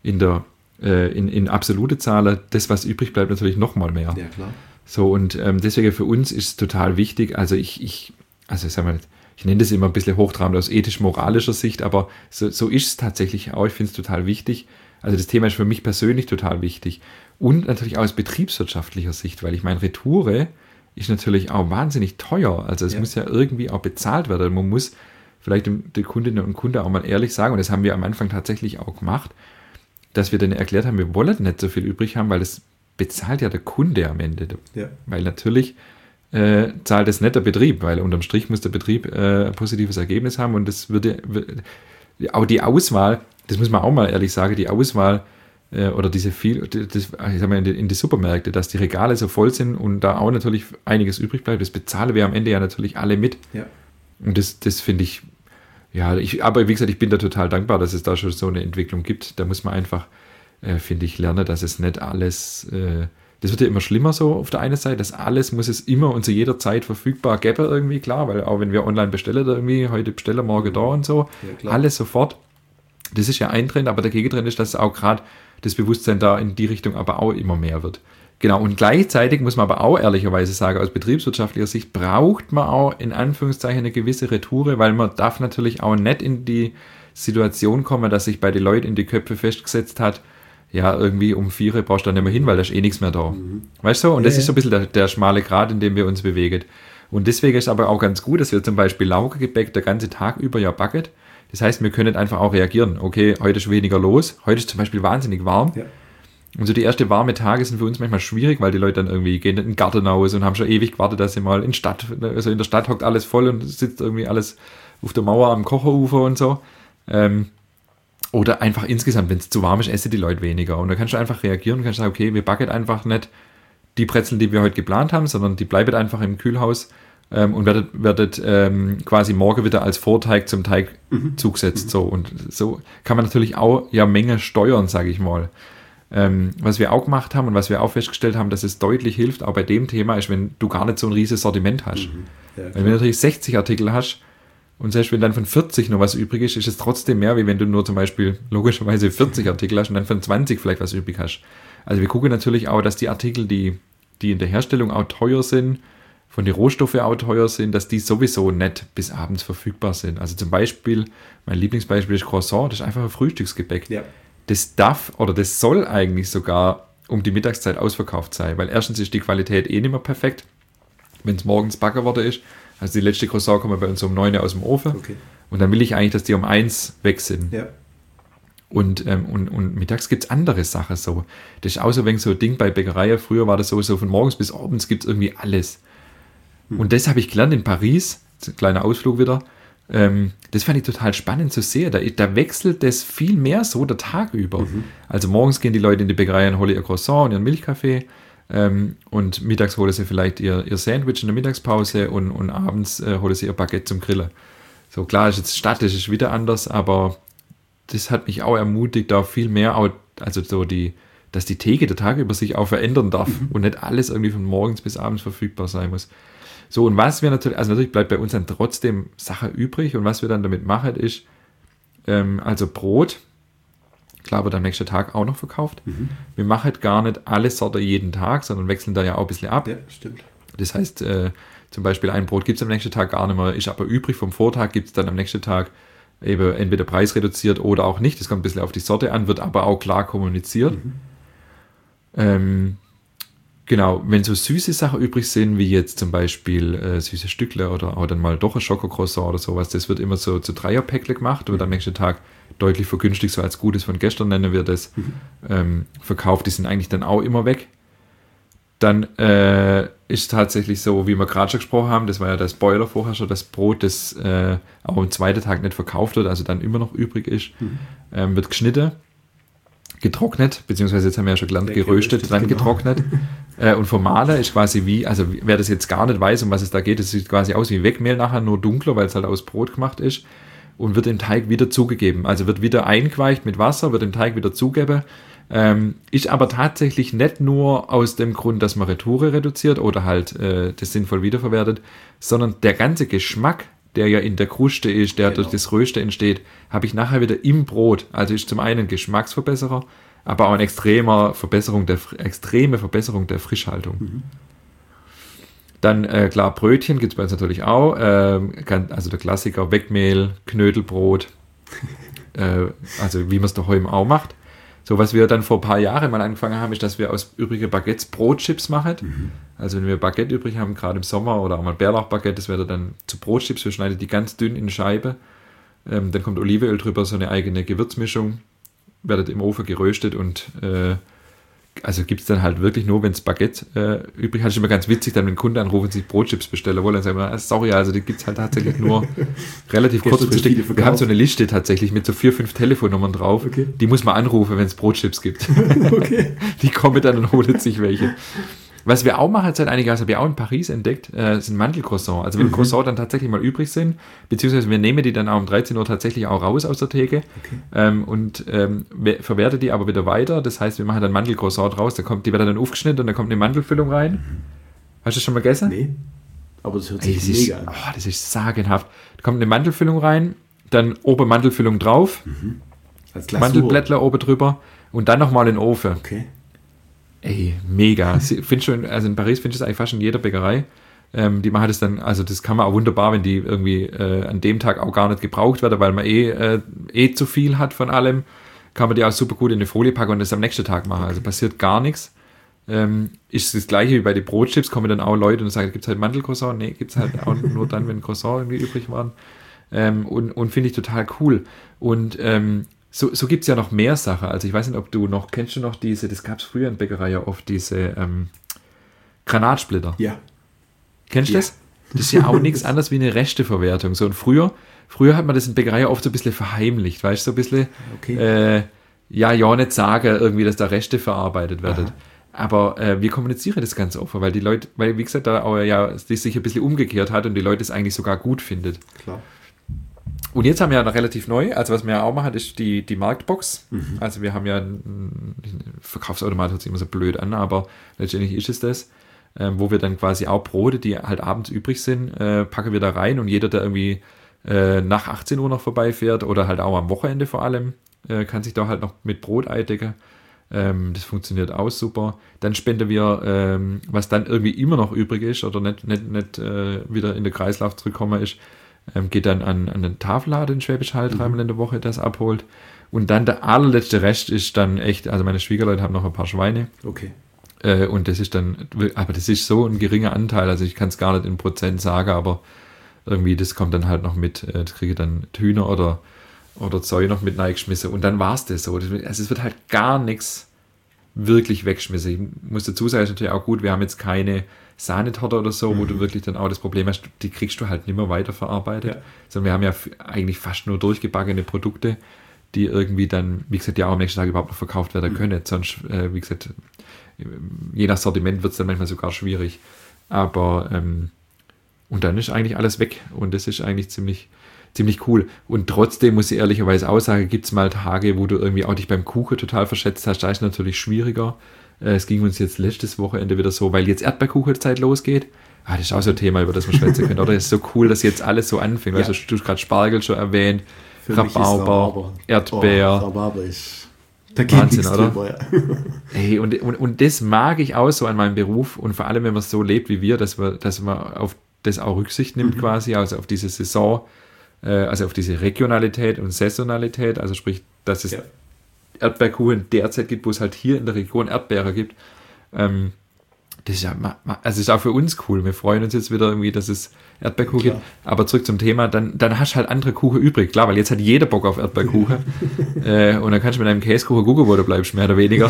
in absolute Zahlen das, was übrig bleibt, natürlich noch mal mehr. Ja, klar. So, und deswegen für uns ist es total wichtig, also ich nenne das immer ein bisschen hochtrabend aus ethisch-moralischer Sicht, aber so ist es tatsächlich auch. Ich finde es total wichtig. Also das Thema ist für mich persönlich total wichtig. Und natürlich auch aus betriebswirtschaftlicher Sicht, weil ich meine, Retoure ist natürlich auch wahnsinnig teuer. Also es muss ja irgendwie auch bezahlt werden. Man muss vielleicht die Kundinnen und Kunden auch mal ehrlich sagen, und das haben wir am Anfang tatsächlich auch gemacht, dass wir dann erklärt haben, wir wollen nicht so viel übrig haben, weil das bezahlt ja der Kunde am Ende. Ja. Weil natürlich zahlt es nicht der Betrieb, weil unterm Strich muss der Betrieb ein positives Ergebnis haben und das auch die Auswahl, das muss man auch mal ehrlich sagen, die Auswahl oder ich sag mal in die Supermärkte, dass die Regale so voll sind und da auch natürlich einiges übrig bleibt, das bezahlen wir am Ende ja natürlich alle mit. Ja. Und das finde ich, aber wie gesagt, ich bin da total dankbar, dass es da schon so eine Entwicklung gibt. Da muss man einfach, finde ich, lernen, dass es nicht alles das wird ja immer schlimmer so auf der einen Seite, dass alles muss es immer und zu jeder Zeit verfügbar geben irgendwie, klar, weil auch wenn wir online bestellen irgendwie, heute bestellen, morgen da und so, alles sofort, das ist ja ein Trend, aber der Gegentrend ist, dass auch gerade das Bewusstsein da in die Richtung aber auch immer mehr wird. Genau, und gleichzeitig muss man aber auch ehrlicherweise sagen, aus betriebswirtschaftlicher Sicht braucht man auch in Anführungszeichen eine gewisse Retoure, weil man darf natürlich auch nicht in die Situation kommen, dass sich bei den Leuten in die Köpfe festgesetzt hat, ja, irgendwie um 4 brauchst du dann nicht mehr hin, weil da ist eh nichts mehr da. Mhm. Weißt du? Und das ist so ein bisschen der schmale Grat, in dem wir uns bewegen. Und deswegen ist aber auch ganz gut, dass wir zum Beispiel Laugengebäck der ganze Tag über ja backen. Das heißt, wir können einfach auch reagieren. Okay, heute ist weniger los. Heute ist zum Beispiel wahnsinnig warm. Ja. Und so die ersten warme Tage sind für uns manchmal schwierig, weil die Leute dann irgendwie gehen in den Garten raus und haben schon ewig gewartet, dass sie mal in der Stadt hockt alles voll und sitzt irgendwie alles auf der Mauer am Kocherufer und so. Oder einfach insgesamt, wenn es zu warm ist, essen die Leute weniger. Und da kannst du einfach reagieren und kannst sagen, okay, wir backen einfach nicht die Brezeln, die wir heute geplant haben, sondern die bleiben einfach im Kühlhaus und werdet quasi morgen wieder als Vorteig zum Teig zugesetzt. So. Und so kann man natürlich auch ja Menge steuern, sage ich mal. Was wir auch gemacht haben und was wir auch festgestellt haben, dass es deutlich hilft, auch bei dem Thema, ist, wenn du gar nicht so ein riesiges Sortiment hast. Ja, wenn du natürlich 60 Artikel hast und selbst wenn dann von 40 noch was übrig ist, ist es trotzdem mehr, wie wenn du nur zum Beispiel logischerweise 40 Artikel hast und dann von 20 vielleicht was übrig hast. Also wir gucken natürlich auch, dass die Artikel, die in der Herstellung auch teuer sind, von den Rohstoffen auch teuer sind, dass die sowieso nicht bis abends verfügbar sind. Also zum Beispiel, mein Lieblingsbeispiel ist Croissant, das ist einfach ein Frühstücksgebäck. Ja. Das darf oder das soll eigentlich sogar um die Mittagszeit ausverkauft sein, weil erstens ist die Qualität nicht mehr perfekt, wenn es morgens backen worden ist. Also die letzte Croissant kommen bei uns um 9 Uhr aus dem Ofen und dann will ich eigentlich, dass die um 1 weg sind. Ja. Und mittags gibt es andere Sachen so. Das ist auch so ein Ding bei Bäckereien. Früher war das so von morgens bis abends gibt es irgendwie alles. Und das habe ich gelernt in Paris, kleiner Ausflug wieder. Das fand ich total spannend zu sehen. Da wechselt das viel mehr so der Tag über. Also morgens gehen die Leute in die Bäckerei und holen ihr Croissant und ihren Milchkaffee und mittags holen sie vielleicht ihr Sandwich in der Mittagspause und abends holen sie ihr Baguette zum Grillen. So klar, ist jetzt Stadt, das ist wieder anders, aber das hat mich auch ermutigt, da viel mehr, also so dass die Theke der Tag über sich auch verändern darf und nicht alles irgendwie von morgens bis abends verfügbar sein muss. So, und was wir natürlich bleibt bei uns dann trotzdem Sache übrig und was wir dann damit machen ist, also Brot, klar wird am nächsten Tag auch noch verkauft. Wir machen gar nicht alle Sorten jeden Tag, sondern wechseln da ja auch ein bisschen ab. Ja, stimmt. Das heißt, zum Beispiel ein Brot gibt es am nächsten Tag gar nicht mehr, ist aber übrig vom Vortag, gibt es dann am nächsten Tag eben entweder preisreduziert oder auch nicht. Das kommt ein bisschen auf die Sorte an, wird aber auch klar kommuniziert. Genau, wenn so süße Sachen übrig sind, wie jetzt zum Beispiel süße Stückle oder auch dann mal doch ein Schokocroissant oder sowas, das wird immer so zu Dreierpäckle gemacht, wird am nächsten Tag deutlich vergünstigt, so als Gutes von gestern nennen wir das, verkauft. Die sind eigentlich dann auch immer weg. Dann ist tatsächlich so, wie wir gerade schon gesprochen haben, das war ja das Spoiler vorher schon, das Brot, das auch am zweiten Tag nicht verkauft wird, also dann immer noch übrig ist, wird geschnitten, getrocknet, beziehungsweise jetzt haben wir ja schon gelernt, geröstet, dann getrocknet und vermahlen ist quasi wie, also wer das jetzt gar nicht weiß, um was es da geht, das sieht quasi aus wie Wegmehl nachher, nur dunkler, weil es halt aus Brot gemacht ist und wird dem Teig wieder zugegeben, also wird wieder eingeweicht mit Wasser, wird dem Teig wieder zugegeben, ist aber tatsächlich nicht nur aus dem Grund, dass man Retoure reduziert oder halt das sinnvoll wiederverwertet, sondern der ganze Geschmack, der ja in der Kruste ist, der durch das Rösten entsteht, habe ich nachher wieder im Brot. Also ist zum einen Geschmacksverbesserer, aber auch eine extreme Verbesserung der Frischhaltung. Dann, klar, Brötchen gibt es bei uns natürlich auch. Also der Klassiker, Wegmehl, Knödelbrot, also wie man es daheim auch macht. So, was wir dann vor ein paar Jahren mal angefangen haben, ist, dass wir aus übrigen Baguettes Brotchips machen. Also wenn wir Baguette übrig haben, gerade im Sommer oder auch mal Bärlauchbaguette, das wäre dann zu Brotchips. Wir schneiden die ganz dünn in Scheibe. Dann kommt Olivenöl drüber, so eine eigene Gewürzmischung. Werdet im Ofen geröstet und also gibt es dann halt wirklich nur, wenn es Baguette übrig hat. Ist immer ganz witzig, dann wenn Kunden anrufen und sich Brotchips bestellen wollen, dann sagen wir, sorry, also die gibt es halt tatsächlich nur relativ kurzfristig. Wir haben so eine Liste tatsächlich mit so 4-5 Telefonnummern drauf. Okay. Die muss man anrufen, wenn es Brotchips gibt. Okay. Die kommen dann und holen sich welche. Was wir auch machen seit einiger Zeit, habe ich auch in Paris entdeckt, sind Mandelcroissants. Also wenn Croissants dann tatsächlich mal übrig sind, beziehungsweise wir nehmen die dann auch um 13 Uhr tatsächlich auch raus aus der Theke und verwerten die aber wieder weiter. Das heißt, wir machen dann Mandelcroissant raus, die werden dann aufgeschnitten und da kommt eine Mandelfüllung rein. Hast du das schon mal gegessen? Nee, aber das hört sich mega an. Das ist sagenhaft. Da kommt eine Mandelfüllung rein, dann oben Mandelfüllung drauf, als Glasur. Mandelblättler oben drüber und dann nochmal in den Ofen. Okay. Ey, mega. Also in Paris findest du es eigentlich fast in jeder Bäckerei. Die machen das dann, also das kann man auch wunderbar, wenn die irgendwie an dem Tag auch gar nicht gebraucht werden, weil man zu viel hat von allem, kann man die auch super gut in eine Folie packen und das am nächsten Tag machen. Also passiert gar nichts. Ist das gleiche wie bei den Brotchips, kommen dann auch Leute und sagen, gibt es halt Mandelcroissant? Nee, gibt es halt auch nur dann, wenn Croissant irgendwie übrig waren. Und finde ich total cool. Und so gibt es ja noch mehr Sachen. Also ich weiß nicht, kennst du noch diese, das gab es früher in Bäckerei ja oft, diese Granatsplitter. Ja. Kennst du das? Das ist ja auch nichts anderes wie eine Resteverwertung. So, und früher hat man das in Bäckerei oft so ein bisschen verheimlicht, weißt du, so ein bisschen, nicht sagen, irgendwie, dass da Reste verarbeitet werden. Aber wir kommunizieren das ganz offen, weil die Leute, wie gesagt, da auch das sich ein bisschen umgekehrt hat und die Leute es eigentlich sogar gut findet. Klar. Und jetzt haben wir ja noch relativ neu, also was wir ja auch machen, ist die Marktbox. Also wir haben ja ein Verkaufsautomat, hört sich immer so blöd an, aber letztendlich ist es das, wo wir dann quasi auch Brote, die halt abends übrig sind, packen wir da rein und jeder, der irgendwie nach 18 Uhr noch vorbeifährt oder halt auch am Wochenende vor allem, kann sich da halt noch mit Brot eindecken. Das funktioniert auch super. Dann spenden wir, was dann irgendwie immer noch übrig ist oder nicht wieder in den Kreislauf zurückkommen ist, geht dann an den Tafelladen in Schwäbisch Hall dreimal in der Woche das abholt. Und dann der allerletzte Rest ist dann echt, also meine Schwiegerleute haben noch ein paar Schweine. Okay. Und das ist dann, aber das ist so ein geringer Anteil, also ich kann es gar nicht in Prozent sagen, aber irgendwie das kommt dann halt noch mit, das kriege ich dann Hühner oder Zeug noch mit reingeschmissen und dann war es das so. Also es wird halt gar nichts wirklich weggeschmissen. Ich muss dazu sagen, ist natürlich auch gut, wir haben jetzt keine Sahnetorte oder so, wo du wirklich dann auch das Problem hast, die kriegst du halt nicht mehr weiterverarbeitet, sondern wir haben ja eigentlich fast nur durchgebackene Produkte, die irgendwie dann, wie gesagt, ja auch am nächsten Tag überhaupt noch verkauft werden können. Sonst, wie gesagt, je nach Sortiment wird es dann manchmal sogar schwierig. Aber und dann ist eigentlich alles weg und das ist eigentlich ziemlich cool. Und trotzdem muss ich ehrlicherweise auch sagen, gibt es mal Tage, wo du irgendwie auch dich beim Kuchen total verschätzt hast. Da ist es natürlich schwieriger. Es ging uns jetzt letztes Wochenende wieder so, weil jetzt Erdbeerkuchenzeit losgeht. Das ist auch so ein Thema, über das wir schwätzen können. Oder es ist so cool, dass jetzt alles so anfängt. Ja. Weißt du hast gerade Spargel schon erwähnt, Rhabarber, Erdbeer. Rhabarber ist Wahnsinn, oder? Drüber, ja. Hey, und das mag ich auch so an meinem Beruf und vor allem, wenn man so lebt wie wir, dass man auf das auch Rücksicht nimmt quasi, also auf diese Saison, also auf diese Regionalität und Saisonalität, also sprich, dass es Erdbeerkuchen derzeit gibt, wo es halt hier in der Region Erdbeere gibt. Das ist ja, also ist auch für uns cool. Wir freuen uns jetzt wieder irgendwie, dass es Erdbeerkuchen gibt. Aber zurück zum Thema, dann hast du halt andere Kuchen übrig. Klar, weil jetzt hat jeder Bock auf Erdbeerkuchen. Und dann kannst du mit einem Käsekuchen gucken, wo du bleibst, mehr oder weniger.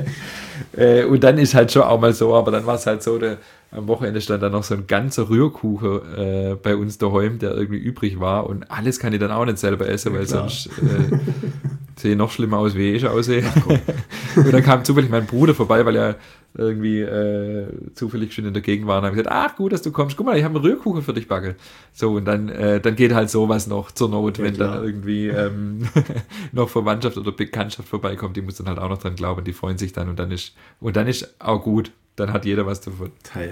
Und dann ist halt schon auch mal so, aber dann war es halt so, am Wochenende stand dann noch so ein ganzer Rührkuchen bei uns daheim, der irgendwie übrig war. Und alles kann ich dann auch nicht selber essen, weil sonst sehe ich noch schlimmer aus, wie ich aussehe. Und dann kam zufällig mein Bruder vorbei, weil er irgendwie zufällig schon in der Gegend war und habe gesagt, ach gut, dass du kommst, guck mal, ich habe einen Rührkuchen für dich backe. So, und dann geht halt sowas noch zur Not, wenn dann irgendwie noch Verwandtschaft oder Bekanntschaft vorbeikommt, die muss dann halt auch noch dran glauben, die freuen sich dann und dann ist auch gut, dann hat jeder was davon. Teil.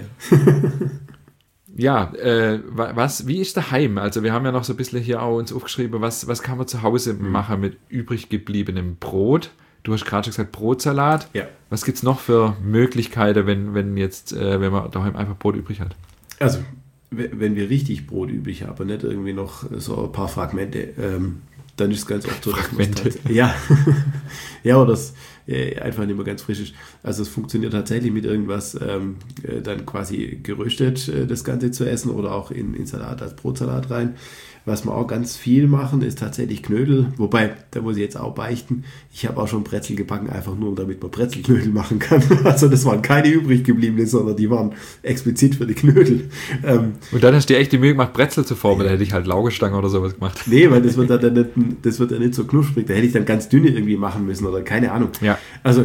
Ja, wie ist daheim? Also wir haben ja noch so ein bisschen hier auch uns aufgeschrieben, was kann man zu Hause machen mit übrig gebliebenem Brot? Du hast gerade schon gesagt Brotsalat. Ja. Was gibt es noch für Möglichkeiten, wenn man daheim einfach Brot übrig hat? Also, wenn wir richtig Brot übrig haben, nicht irgendwie noch so ein paar Fragmente, dann ist es ganz oft so, dass man oder das einfach nicht mehr ganz frisch ist. Also es funktioniert tatsächlich mit irgendwas dann quasi geröstet das Ganze zu essen oder auch in Salat als Brotsalat rein. Was wir auch ganz viel machen, ist tatsächlich Knödel. Wobei, da muss ich jetzt auch beichten, ich habe auch schon Brezel gebacken, einfach nur damit man Brezelknödel machen kann. Also das waren keine übrig gebliebenen, sondern die waren explizit für die Knödel. Und dann hast du dir echt die Mühe gemacht, Brezel zu formen. Da hätte ich halt Laugenstangen oder sowas gemacht. Nee, weil das wird ja nicht so knusprig. Da hätte ich dann ganz dünne irgendwie machen müssen oder keine Ahnung. Ja. Also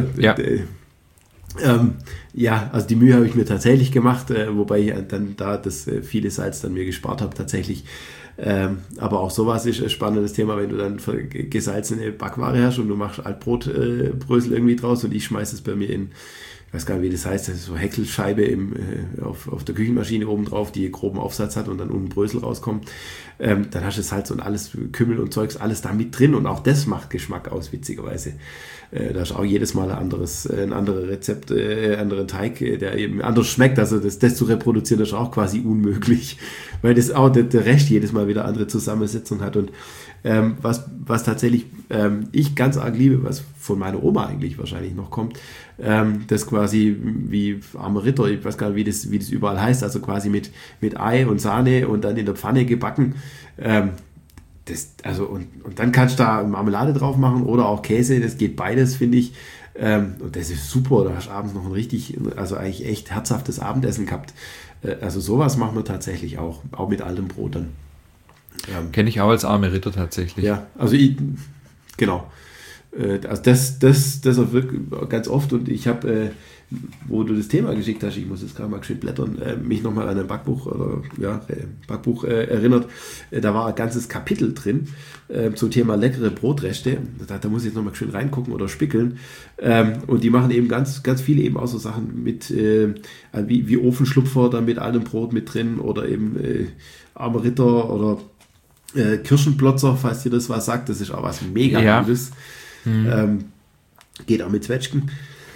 also die Mühe habe ich mir tatsächlich gemacht, wobei ich dann da das viele Salz dann mir gespart habe tatsächlich. Aber auch sowas ist ein spannendes Thema, wenn du dann gesalzene Backware hast und du machst Altbrotbrösel irgendwie draus und ich schmeiße es bei mir in, ich weiß gar nicht, wie das heißt, das ist so Häckselscheibe auf der Küchenmaschine oben drauf, die groben Aufsatz hat und dann unten Brösel rauskommt. Dann hast du Salz und alles, Kümmel und Zeugs, alles da mit drin und auch das macht Geschmack aus, witzigerweise. Da ist auch jedes Mal ein anderes Rezept, anderen Teig, der eben anders schmeckt. Also das zu reproduzieren, das ist auch quasi unmöglich, weil das auch der Rest jedes Mal wieder andere Zusammensetzung hat. Und was tatsächlich ich ganz arg liebe, was von meiner Oma eigentlich wahrscheinlich noch kommt, das quasi wie armer Ritter, ich weiß gar nicht, wie das überall heißt, also quasi mit Ei und Sahne und dann in der Pfanne gebacken. Und dann kannst du da Marmelade drauf machen oder auch Käse, das geht beides, finde ich. Und das ist super, da hast du abends noch ein richtig, also eigentlich echt herzhaftes Abendessen gehabt. Also sowas machen wir tatsächlich auch mit altem Brot dann. Kenne ich auch als arme Ritter tatsächlich. Ja, also genau. Also das auch wirklich ganz oft, und ich habe, wo du das Thema geschickt hast, ich muss jetzt gerade mal schön blättern, mich nochmal an ein Backbuch erinnert. Da war ein ganzes Kapitel drin zum Thema leckere Brotreste. Da muss ich jetzt nochmal schön reingucken oder spickeln. Und die machen eben ganz, ganz viele eben auch so Sachen mit, wie Ofenschlupfer da mit allem Brot mit drin oder eben armer Ritter oder Kirschenplotzer, falls dir das was sagt. Das ist auch was mega Gutes. Geht auch mit Zwetschgen.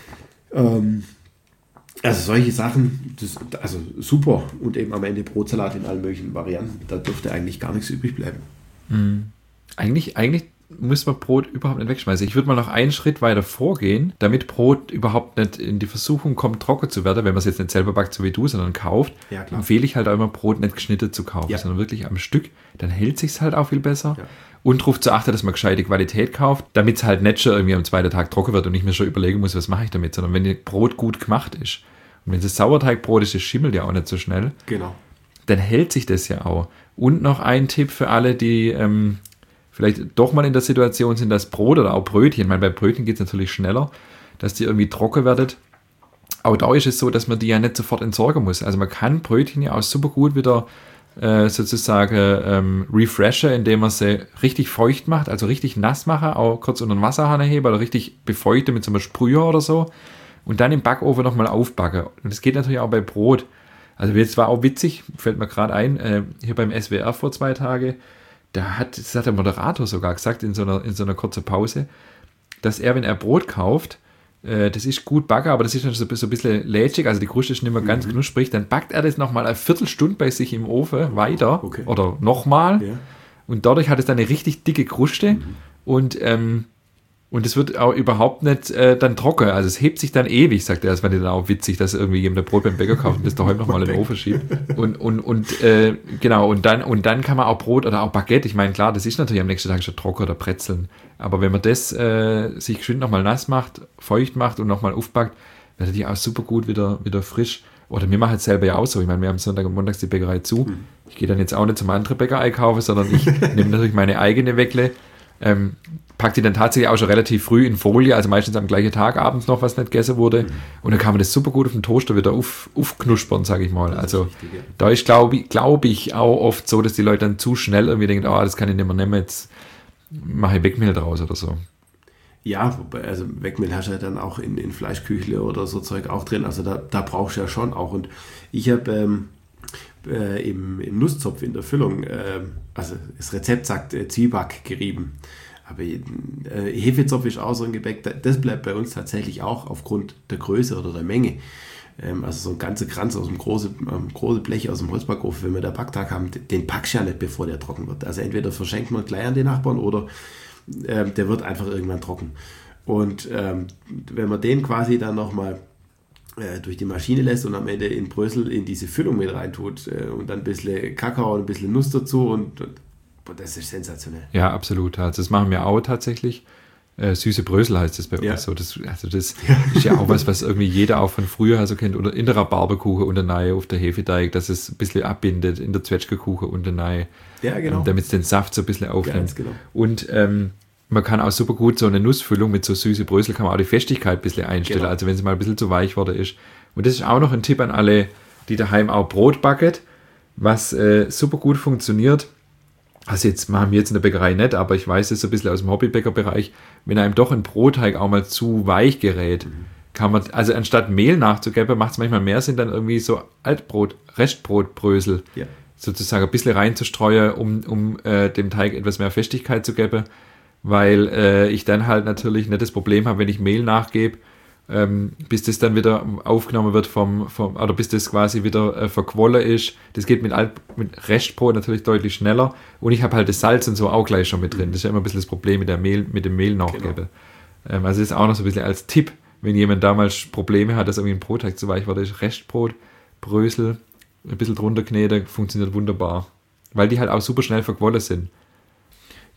Also solche Sachen, also super. Und eben am Ende Brotsalat in allen möglichen Varianten. Da dürfte eigentlich gar nichts übrig bleiben. Eigentlich muss man Brot überhaupt nicht wegschmeißen. Ich würde mal noch einen Schritt weiter vorgehen, damit Brot überhaupt nicht in die Versuchung kommt, trocken zu werden, wenn man es jetzt nicht selber backt, so wie du, sondern kauft. Ja, empfehle ich halt auch immer, Brot nicht geschnitten zu kaufen, sondern wirklich am Stück. Dann hält sich halt auch viel besser. Ja. Und darauf zu achten, dass man gescheite Qualität kauft, damit es halt nicht schon irgendwie am zweiten Tag trocken wird und ich mir schon überlegen muss, was mache ich damit, sondern wenn das Brot gut gemacht ist. Und wenn es Sauerteigbrot ist, das schimmelt ja auch nicht so schnell. Genau. Dann hält sich das ja auch. Und noch ein Tipp für alle, die vielleicht doch mal in der Situation sind, dass Brot oder auch Brötchen, ich meine, bei Brötchen geht es natürlich schneller, dass die irgendwie trocken werden. Auch da ist es so, dass man die ja nicht sofort entsorgen muss. Also man kann Brötchen ja auch super gut wieder sozusagen refreshen, indem man sie richtig feucht macht, also richtig nass machen, auch kurz unter den Wasserhahn heben oder richtig befeuchten mit so einem Sprüher oder so und dann im Backofen nochmal aufbacken. Und das geht natürlich auch bei Brot. Also jetzt war auch witzig, fällt mir gerade ein, hier beim SWR vor 2 Tagen, das hat der Moderator sogar gesagt in so einer kurzen Pause, dass er, wenn er Brot kauft, das ist gut backen, aber das ist dann so ein bisschen lätschig, also die Kruste ist nicht mehr ganz knusprig, dann backt er das nochmal eine Viertelstunde bei sich im Ofen weiter oder nochmal und dadurch hat es dann eine richtig dicke Kruste und es wird auch überhaupt nicht dann trocken, also es hebt sich dann ewig, sagt er. Das war dann auch witzig, dass irgendwie jemand Brot beim Bäcker kauft und das daheim nochmal in den Ofen schiebt. Genau, und dann kann man auch Brot oder auch Baguette, ich meine, klar, das ist natürlich am nächsten Tag schon trocken oder Brezeln, aber wenn man das sich geschwind nochmal nass macht, feucht macht und nochmal aufbackt, wird die auch super gut wieder frisch. Oder wir machen es selber ja auch so. Ich meine, wir haben Sonntag und montags die Bäckerei zu. Ich gehe dann jetzt auch nicht zum anderen Bäcker einkaufen, sondern ich nehme natürlich meine eigene Weckle, packt die dann tatsächlich auch schon relativ früh in Folie, also meistens am gleichen Tag abends noch, was nicht gegessen wurde. Und dann kann man das super gut auf dem Toaster wieder aufknuspern, sage ich mal. Also richtig, da ist, glaube ich, auch oft so, dass die Leute dann zu schnell irgendwie denken, das kann ich nicht mehr nehmen, jetzt mache ich Weckmehl draus oder so. Ja, also Weckmehl hast du ja dann auch in Fleischküchle oder so Zeug auch drin, also da brauchst du ja schon auch. Und ich habe im Nusszopf in der Füllung, also das Rezept sagt Zwieback gerieben. Aber Hefezopf ist auch so ein Gebäck, das bleibt bei uns tatsächlich auch aufgrund der Größe oder der Menge. Also so ein ganzer Kranz aus dem großen Blech aus dem Holzbackofen, wenn wir da Backtag haben, den packst du ja nicht, bevor der trocken wird. Also entweder verschenkt man gleich an den Nachbarn oder der wird einfach irgendwann trocken. Und wenn man den quasi dann nochmal durch die Maschine lässt und am Ende in Brösel in diese Füllung mit reintut und dann ein bisschen Kakao und ein bisschen Nuss dazu und das ist sensationell. Ja, absolut. Also das machen wir auch tatsächlich. Süße Brösel heißt das bei uns so. Das ist ja auch was irgendwie jeder auch von früher so kennt. Oder in der Rhabarberkuchen und der Nei auf der Hefeteig, dass es ein bisschen abbindet in der Zwetschgekuchen und der Nei. Ja, genau. Damit es den Saft so ein bisschen aufnimmt. Genau. Und man kann auch super gut so eine Nussfüllung mit so süße Brösel, kann man auch die Festigkeit ein bisschen einstellen. Genau. Also wenn sie mal ein bisschen zu weich worden ist. Und das ist auch noch ein Tipp an alle, die daheim auch Brot backen, was super gut funktioniert. Also jetzt machen wir jetzt in der Bäckerei nicht, aber ich weiß es so ein bisschen aus dem Hobbybäckerbereich, wenn einem doch ein Brotteig auch mal zu weich gerät, kann man, also anstatt Mehl nachzugeben, macht es manchmal mehr Sinn, dann irgendwie so Altbrot, Restbrotbrösel sozusagen ein bisschen reinzustreuen, um dem Teig etwas mehr Festigkeit zu geben, weil ich dann halt natürlich nicht das Problem habe, wenn ich Mehl nachgebe, bis das dann wieder aufgenommen wird oder bis das quasi wieder verquollen ist. Das geht mit Restbrot natürlich deutlich schneller und ich habe halt das Salz und so auch gleich schon mit drin. Das ist ja immer ein bisschen das Problem mit dem Mehl nachgeben. Genau. Also das ist auch noch so ein bisschen als Tipp, wenn jemand damals Probleme hat, dass irgendwie ein Brotteig zu weich war, ist Restbrot, Brösel, ein bisschen drunter kneten, funktioniert wunderbar. Weil die halt auch super schnell verquollen sind.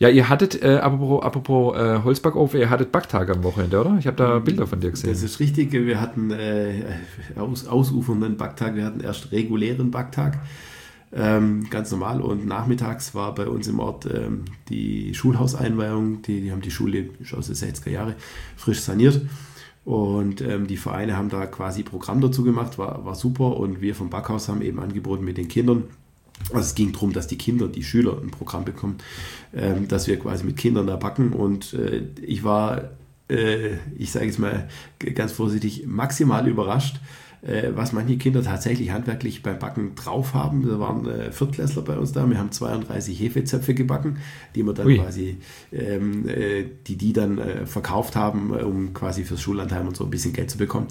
Ja, ihr hattet, apropos Holzbackofen, ihr hattet Backtag am Wochenende, oder? Ich habe da Bilder von dir gesehen. Das ist richtig. Wir hatten ausufernden Backtag. Wir hatten erst regulären Backtag, ganz normal. Und nachmittags war bei uns im Ort die Schulhauseinweihung. Die haben die Schule aus den 60er Jahren frisch saniert. Und die Vereine haben da quasi Programm dazu gemacht, war super. Und wir vom Backhaus haben eben angeboten mit den Kindern. Also es ging darum, dass die Kinder, die Schüler ein Programm bekommen, dass wir quasi mit Kindern da backen. Und ich war, ich sage es mal ganz vorsichtig, maximal überrascht, was manche Kinder tatsächlich handwerklich beim Backen drauf haben. Da waren Viertklässler bei uns da. Wir haben 32 Hefezöpfe gebacken, die wir dann quasi, die dann verkauft haben, um quasi fürs Schullandheim und so ein bisschen Geld zu bekommen.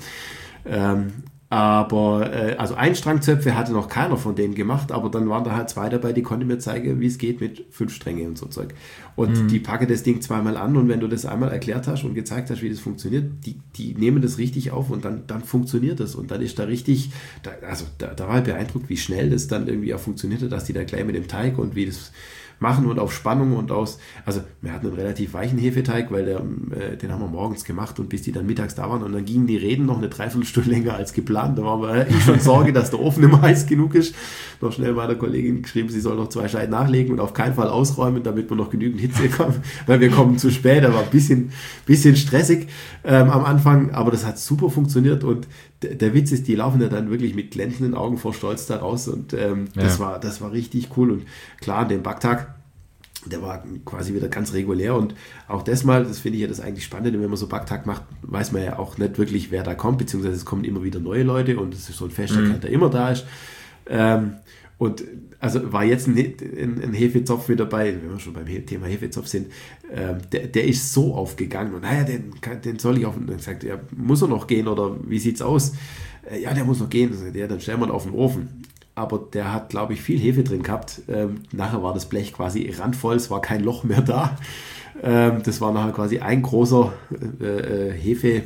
Aber also Einstrangzöpfe hatte noch keiner von denen gemacht, aber dann waren da halt zwei dabei, die konnten mir zeigen, wie es geht mit 5 Stränge und so Zeug. Und die packen das Ding zweimal an und wenn du das einmal erklärt hast und gezeigt hast, wie das funktioniert, die nehmen das richtig auf und dann funktioniert das. Und dann ist da richtig, da war ich beeindruckt, wie schnell das dann irgendwie auch funktionierte, dass die da gleich mit dem Teig und wie das machen und auf Spannung und also wir hatten einen relativ weichen Hefeteig, weil den haben wir morgens gemacht und bis die dann mittags da waren und dann gingen die Reden noch eine Dreiviertelstunde länger als geplant. Da waren wir schon Sorge, dass der Ofen immer heiß genug ist. Noch schnell meiner Kollegin geschrieben, sie soll noch 2 Scheiben nachlegen und auf keinen Fall ausräumen, damit wir noch genügend Hitze kommen, weil wir kommen zu spät. Da war ein bisschen stressig am Anfang, aber das hat super funktioniert und der Witz ist, die laufen ja dann wirklich mit glänzenden Augen vor Stolz da raus und das war richtig cool und klar, den Backtag, der war quasi wieder ganz regulär und auch das finde ich ja das eigentlich Spannende, wenn man so Backtag macht, weiß man ja auch nicht wirklich, wer da kommt, beziehungsweise es kommen immer wieder neue Leute und es ist so ein fester Kern, der immer da ist. Und also war jetzt ein Hefezopf mit dabei, wenn wir schon beim Thema Hefezopf sind, der ist so aufgegangen und naja, den soll ich auf, und dann gesagt, ja, muss er noch gehen oder wie sieht's aus? Ja, der muss noch gehen. Ja, dann stellen wir ihn auf den Ofen. Aber der hat, glaube ich, viel Hefe drin gehabt. Nachher war das Blech quasi randvoll, es war kein Loch mehr da. Das war nachher quasi ein großer Hefe,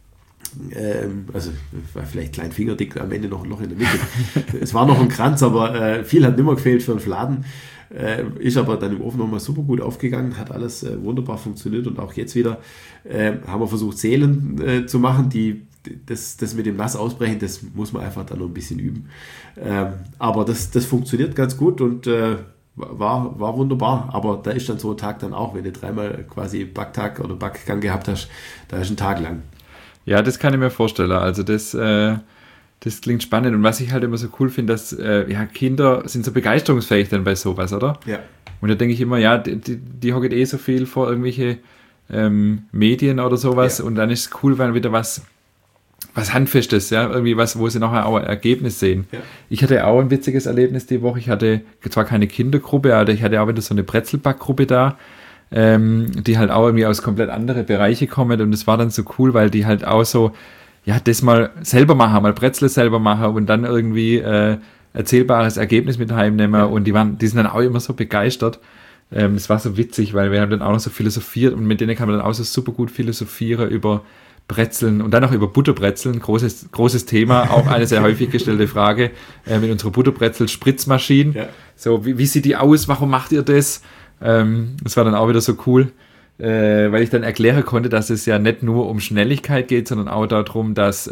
also war vielleicht klein fingerdick, am Ende noch ein Loch in der Mitte. Es war noch ein Kranz, aber viel hat nicht mehr gefehlt für einen Fladen. Ist aber dann im Ofen nochmal super gut aufgegangen, hat alles wunderbar funktioniert und auch jetzt wieder haben wir versucht, Seelen zu machen, das mit dem Nass ausbrechen, das muss man einfach dann noch ein bisschen üben. Aber das funktioniert ganz gut und war wunderbar. Aber da ist dann so ein Tag dann auch, wenn du 3-mal quasi Backtag oder Backgang gehabt hast, da ist ein Tag lang. Ja, das kann ich mir vorstellen. Also das klingt spannend. Und was ich halt immer so cool finde, dass Kinder sind so begeisterungsfähig dann bei sowas, oder? Ja. Und da denke ich immer, ja, die hocken so viel vor irgendwelche Medien oder sowas und dann ist es cool, wenn wieder was Handfestes, ja, irgendwie was, wo sie nachher auch ein Ergebnis sehen. Ja. Ich hatte auch ein witziges Erlebnis die Woche. Ich hatte zwar keine Kindergruppe, aber ich hatte auch wieder so eine Brezelbackgruppe da, die halt auch irgendwie aus komplett anderen Bereichen kommen und es war dann so cool, weil die halt auch so, ja, das mal selber machen, mal Brezel selber machen und dann irgendwie erzählbares Ergebnis mit heimnehmen und die sind dann auch immer so begeistert. Es war so witzig, weil wir haben dann auch noch so philosophiert und mit denen kann man dann auch so super gut philosophieren über Brezeln und dann auch über Butterbrezeln, großes Thema, auch eine sehr häufig gestellte Frage mit unserer Butterbrezel-Spritzmaschine. Ja. So, wie sieht die aus? Warum macht ihr das? Das war dann auch wieder so cool, weil ich dann erklären konnte, dass es ja nicht nur um Schnelligkeit geht, sondern auch darum, dass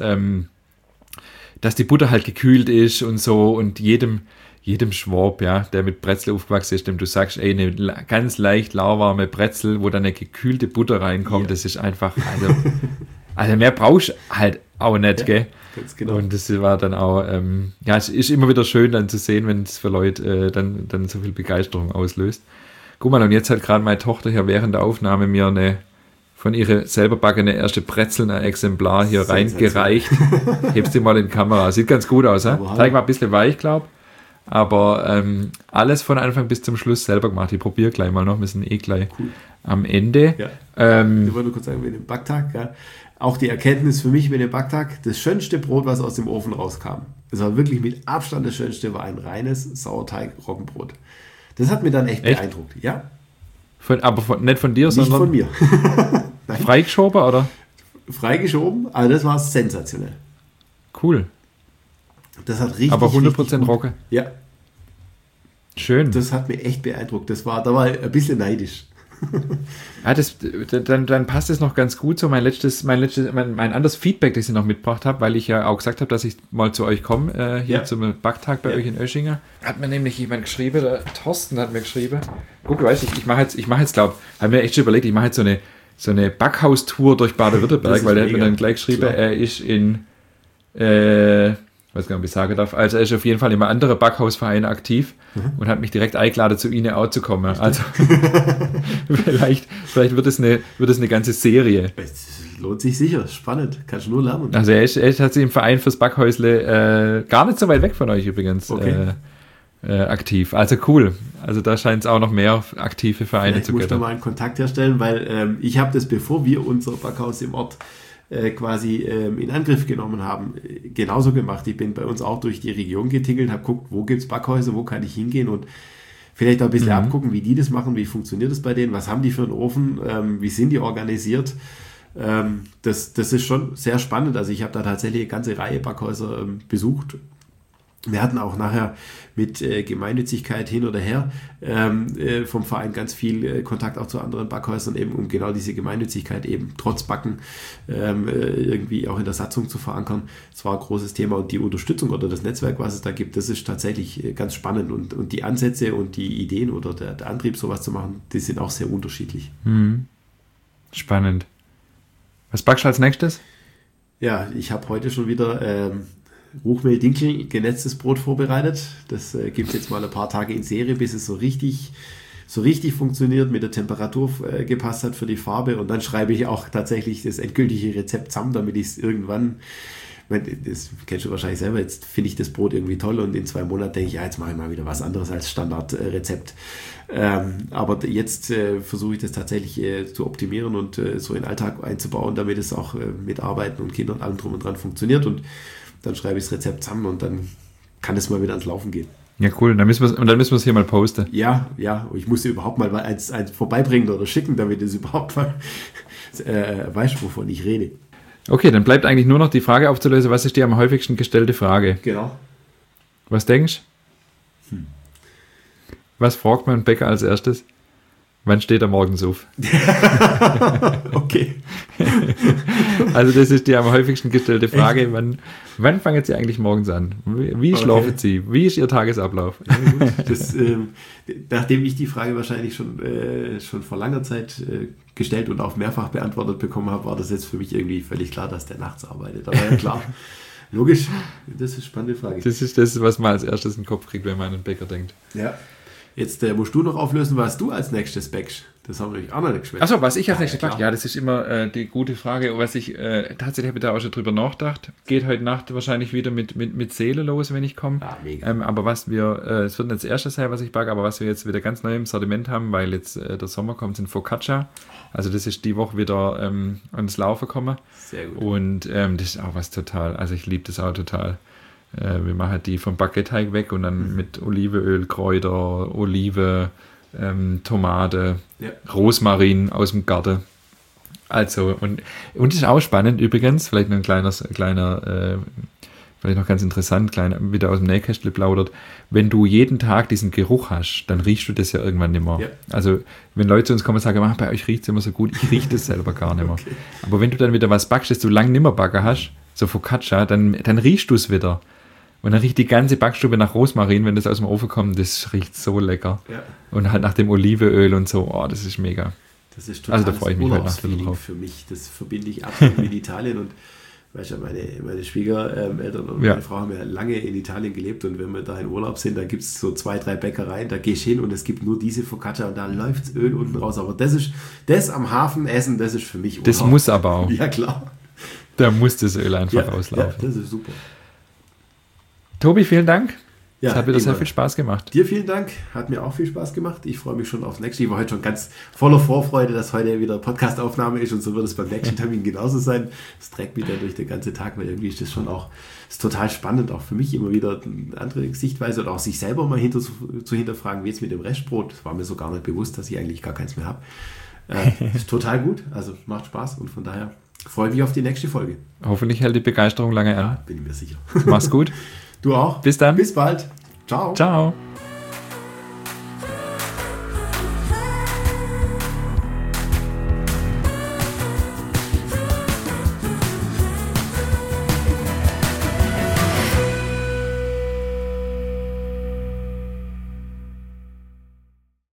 die Butter halt gekühlt ist und so und jedem Schwab, ja, der mit Brezel aufgewachsen ist, dem du sagst, ey, eine ganz leicht lauwarme Brezel, wo dann eine gekühlte Butter reinkommt, das ist einfach, also mehr brauchst du halt auch nicht, gell? Ganz genau. Und das war dann auch, es ist immer wieder schön dann zu sehen, wenn es für Leute dann so viel Begeisterung auslöst. Guck mal, und jetzt hat gerade meine Tochter hier während der Aufnahme mir von ihrer selber backene erste Brezel ein Exemplar hier reingereicht. Hebst dir mal in die Kamera. Sieht ganz gut aus, ha? Teig war ein bisschen weich, glaube ich. Aber alles von Anfang bis zum Schluss selber gemacht. Ich probiere gleich mal noch. Wir sind gleich am Ende. Ja. Ich wollte nur kurz sagen, mit dem Backtag, ja. Auch die Erkenntnis für mich mit dem Backtag, das schönste Brot, was aus dem Ofen rauskam. Das war wirklich mit Abstand das schönste, war ein reines Sauerteig-Roggenbrot. Das hat mir dann echt beeindruckt. Ja. Nicht von dir, sondern... Nicht von mir. Freigeschoben, oder? Freigeschoben, also das war sensationell. Cool. Das hat richtig, aber 100% Rogge? Ja. Schön. Das hat mich echt beeindruckt. Da war ich ein bisschen neidisch. Ja, dann passt es noch ganz gut so. Mein anderes Feedback, das ich noch mitgebracht habe, weil ich ja auch gesagt habe, dass ich mal zu euch komme, hier zum Backtag bei euch in Oeschinger. Hat mir nämlich jemand geschrieben, der Thorsten hat mir geschrieben, guck, weißt du, ich mache jetzt, glaube ich, habe mir echt schon überlegt, ich mache jetzt so eine Backhaustour durch Baden-Württemberg, weil der hat mir dann gleich geschrieben, er ist in, weiß gar nicht, ob ich sagen darf, also er ist auf jeden Fall in einem anderen Backhausverein aktiv und hat mich direkt eingeladen, zu Ihnen auch zu kommen. Also vielleicht wird es eine ganze Serie. Das lohnt sich sicher, spannend, kannst du nur lernen. Also er ist tatsächlich im Verein fürs Backhäusle gar nicht so weit weg von euch übrigens aktiv. Also cool. Also da scheint es auch noch mehr aktive Vereine vielleicht zu geben. Ich muss da mal einen Kontakt herstellen, weil ich habe das, bevor wir unser Backhaus im Ort quasi in Angriff genommen haben, genauso gemacht. Ich bin bei uns auch durch die Region getingelt, habe geguckt, wo gibt es Backhäuser, wo kann ich hingehen und vielleicht auch ein bisschen abgucken, wie die das machen, wie funktioniert das bei denen, was haben die für einen Ofen, wie sind die organisiert. Das ist schon sehr spannend. Also ich habe da tatsächlich eine ganze Reihe Backhäuser besucht. Wir hatten auch nachher mit Gemeinnützigkeit hin oder her vom Verein ganz viel Kontakt auch zu anderen Backhäusern, eben um genau diese Gemeinnützigkeit eben trotz Backen irgendwie auch in der Satzung zu verankern. Das war ein großes Thema und die Unterstützung oder das Netzwerk, was es da gibt, das ist tatsächlich ganz spannend und die Ansätze und die Ideen oder der Antrieb, sowas zu machen, die sind auch sehr unterschiedlich. Spannend. Was backst du als nächstes? Ja, ich habe heute schon wieder Ruchmehl-Dinkel genetztes Brot vorbereitet. Das gibt es jetzt mal ein paar Tage in Serie, bis es so richtig funktioniert, mit der Temperatur gepasst hat für die Farbe. Und dann schreibe ich auch tatsächlich das endgültige Rezept zusammen, damit ich es irgendwann, das kennst du wahrscheinlich selber, jetzt finde ich das Brot irgendwie toll und in 2 Monaten denke ich, ja, jetzt mache ich mal wieder was anderes als Standardrezept. Aber jetzt versuche ich das tatsächlich zu optimieren und so in den Alltag einzubauen, damit es auch mit Arbeiten und Kindern und allem drum und dran funktioniert. Und dann schreibe ich das Rezept zusammen und dann kann es mal wieder ans Laufen gehen. Ja, cool. Dann müssen wir es hier mal posten. Ja. Ich musste überhaupt mal eins vorbeibringen oder schicken, damit es überhaupt mal weiß, wovon ich rede. Okay, dann bleibt eigentlich nur noch die Frage aufzulösen, was ist die am häufigsten gestellte Frage? Genau. Was denkst du? Was fragt man Bäcker als erstes? Wann steht er morgens auf? Okay. Also das ist die am häufigsten gestellte Frage. Wann fangen Sie eigentlich morgens an? Wie schlafen Sie? Wie ist Ihr Tagesablauf? Ja, gut. Nachdem ich die Frage wahrscheinlich schon vor langer Zeit gestellt und auch mehrfach beantwortet bekommen habe, war das jetzt für mich irgendwie völlig klar, dass der nachts arbeitet. Aber ja, klar. Logisch. Das ist eine spannende Frage. Das ist das, was man als erstes in den Kopf kriegt, wenn man an einen Bäcker denkt. Ja. Jetzt musst du noch auflösen, was du als nächstes backst. Das haben wir nämlich auch noch nicht geschmeckt. Achso, was ich als nächstes backe? Ja, das ist immer die gute Frage. Was ich tatsächlich habe ich da auch schon drüber nachgedacht. Geht heute Nacht wahrscheinlich wieder mit Seele los, wenn ich komme. Ah, mega. Aber was es wird nicht das erste sein, was ich backe, aber was wir jetzt wieder ganz neu im Sortiment haben, weil jetzt der Sommer kommt, sind Focaccia. Also das ist die Woche wieder ans Laufen gekommen. Sehr gut. Und das ist auch was total, also ich liebe das auch total. Wir machen die vom Baguette-Teig weg und dann mit Olivenöl, Kräuter, Olive, Tomate, Rosmarin aus dem Garten. Also, und das ist auch spannend übrigens, vielleicht noch ein kleiner vielleicht noch ganz interessant, wieder aus dem Nähkästchen plaudert. Wenn du jeden Tag diesen Geruch hast, dann riechst du das ja irgendwann nicht mehr. Ja. Also, wenn Leute zu uns kommen und sagen, bei euch riecht es immer so gut, ich rieche das selber gar nicht mehr. Okay. Aber wenn du dann wieder was backst, das du lange nicht mehr backen hast, so Focaccia, dann riechst du es wieder. Und dann riecht die ganze Backstube nach Rosmarin, wenn das aus dem Ofen kommt. Das riecht so lecker. Ja. Und halt nach dem Olivenöl und so. Oh, das ist mega. Das ist total da freue ich mich heute Nacht drauf. Für mich. Das verbinde ich absolut mit Italien. Und weißt du, meine Schwiegereltern und meine Frau haben ja lange in Italien gelebt. Und wenn wir da in Urlaub sind, da gibt es so 2, 3 Bäckereien. Da gehst du hin und es gibt nur diese Focaccia und da läuft das Öl unten raus. Aber das am Hafen essen, das ist für mich Urlaub. Das muss aber auch. Ja, klar. Da muss das Öl einfach rauslaufen. Ja, das ist super. Tobi, vielen Dank. Ja, das hat wieder sehr viel Spaß gemacht. Dir vielen Dank. Hat mir auch viel Spaß gemacht. Ich freue mich schon aufs nächste. Ich war heute schon ganz voller Vorfreude, dass heute wieder Podcast-Aufnahme ist und so wird es beim nächsten Termin genauso sein. Das trägt mich dann durch den ganzen Tag, weil irgendwie ist das schon auch ist total spannend, auch für mich immer wieder eine andere Sichtweise oder auch sich selber mal zu hinterfragen, wie jetzt mit dem Restbrot. Das war mir so gar nicht bewusst, dass ich eigentlich gar keins mehr habe. Ist total gut. Also macht Spaß und von daher freue ich mich auf die nächste Folge. Hoffentlich hält die Begeisterung lange an. Ja, bin ich mir sicher. Mach's gut. Du auch. Bis dann. Bis bald. Ciao. Ciao.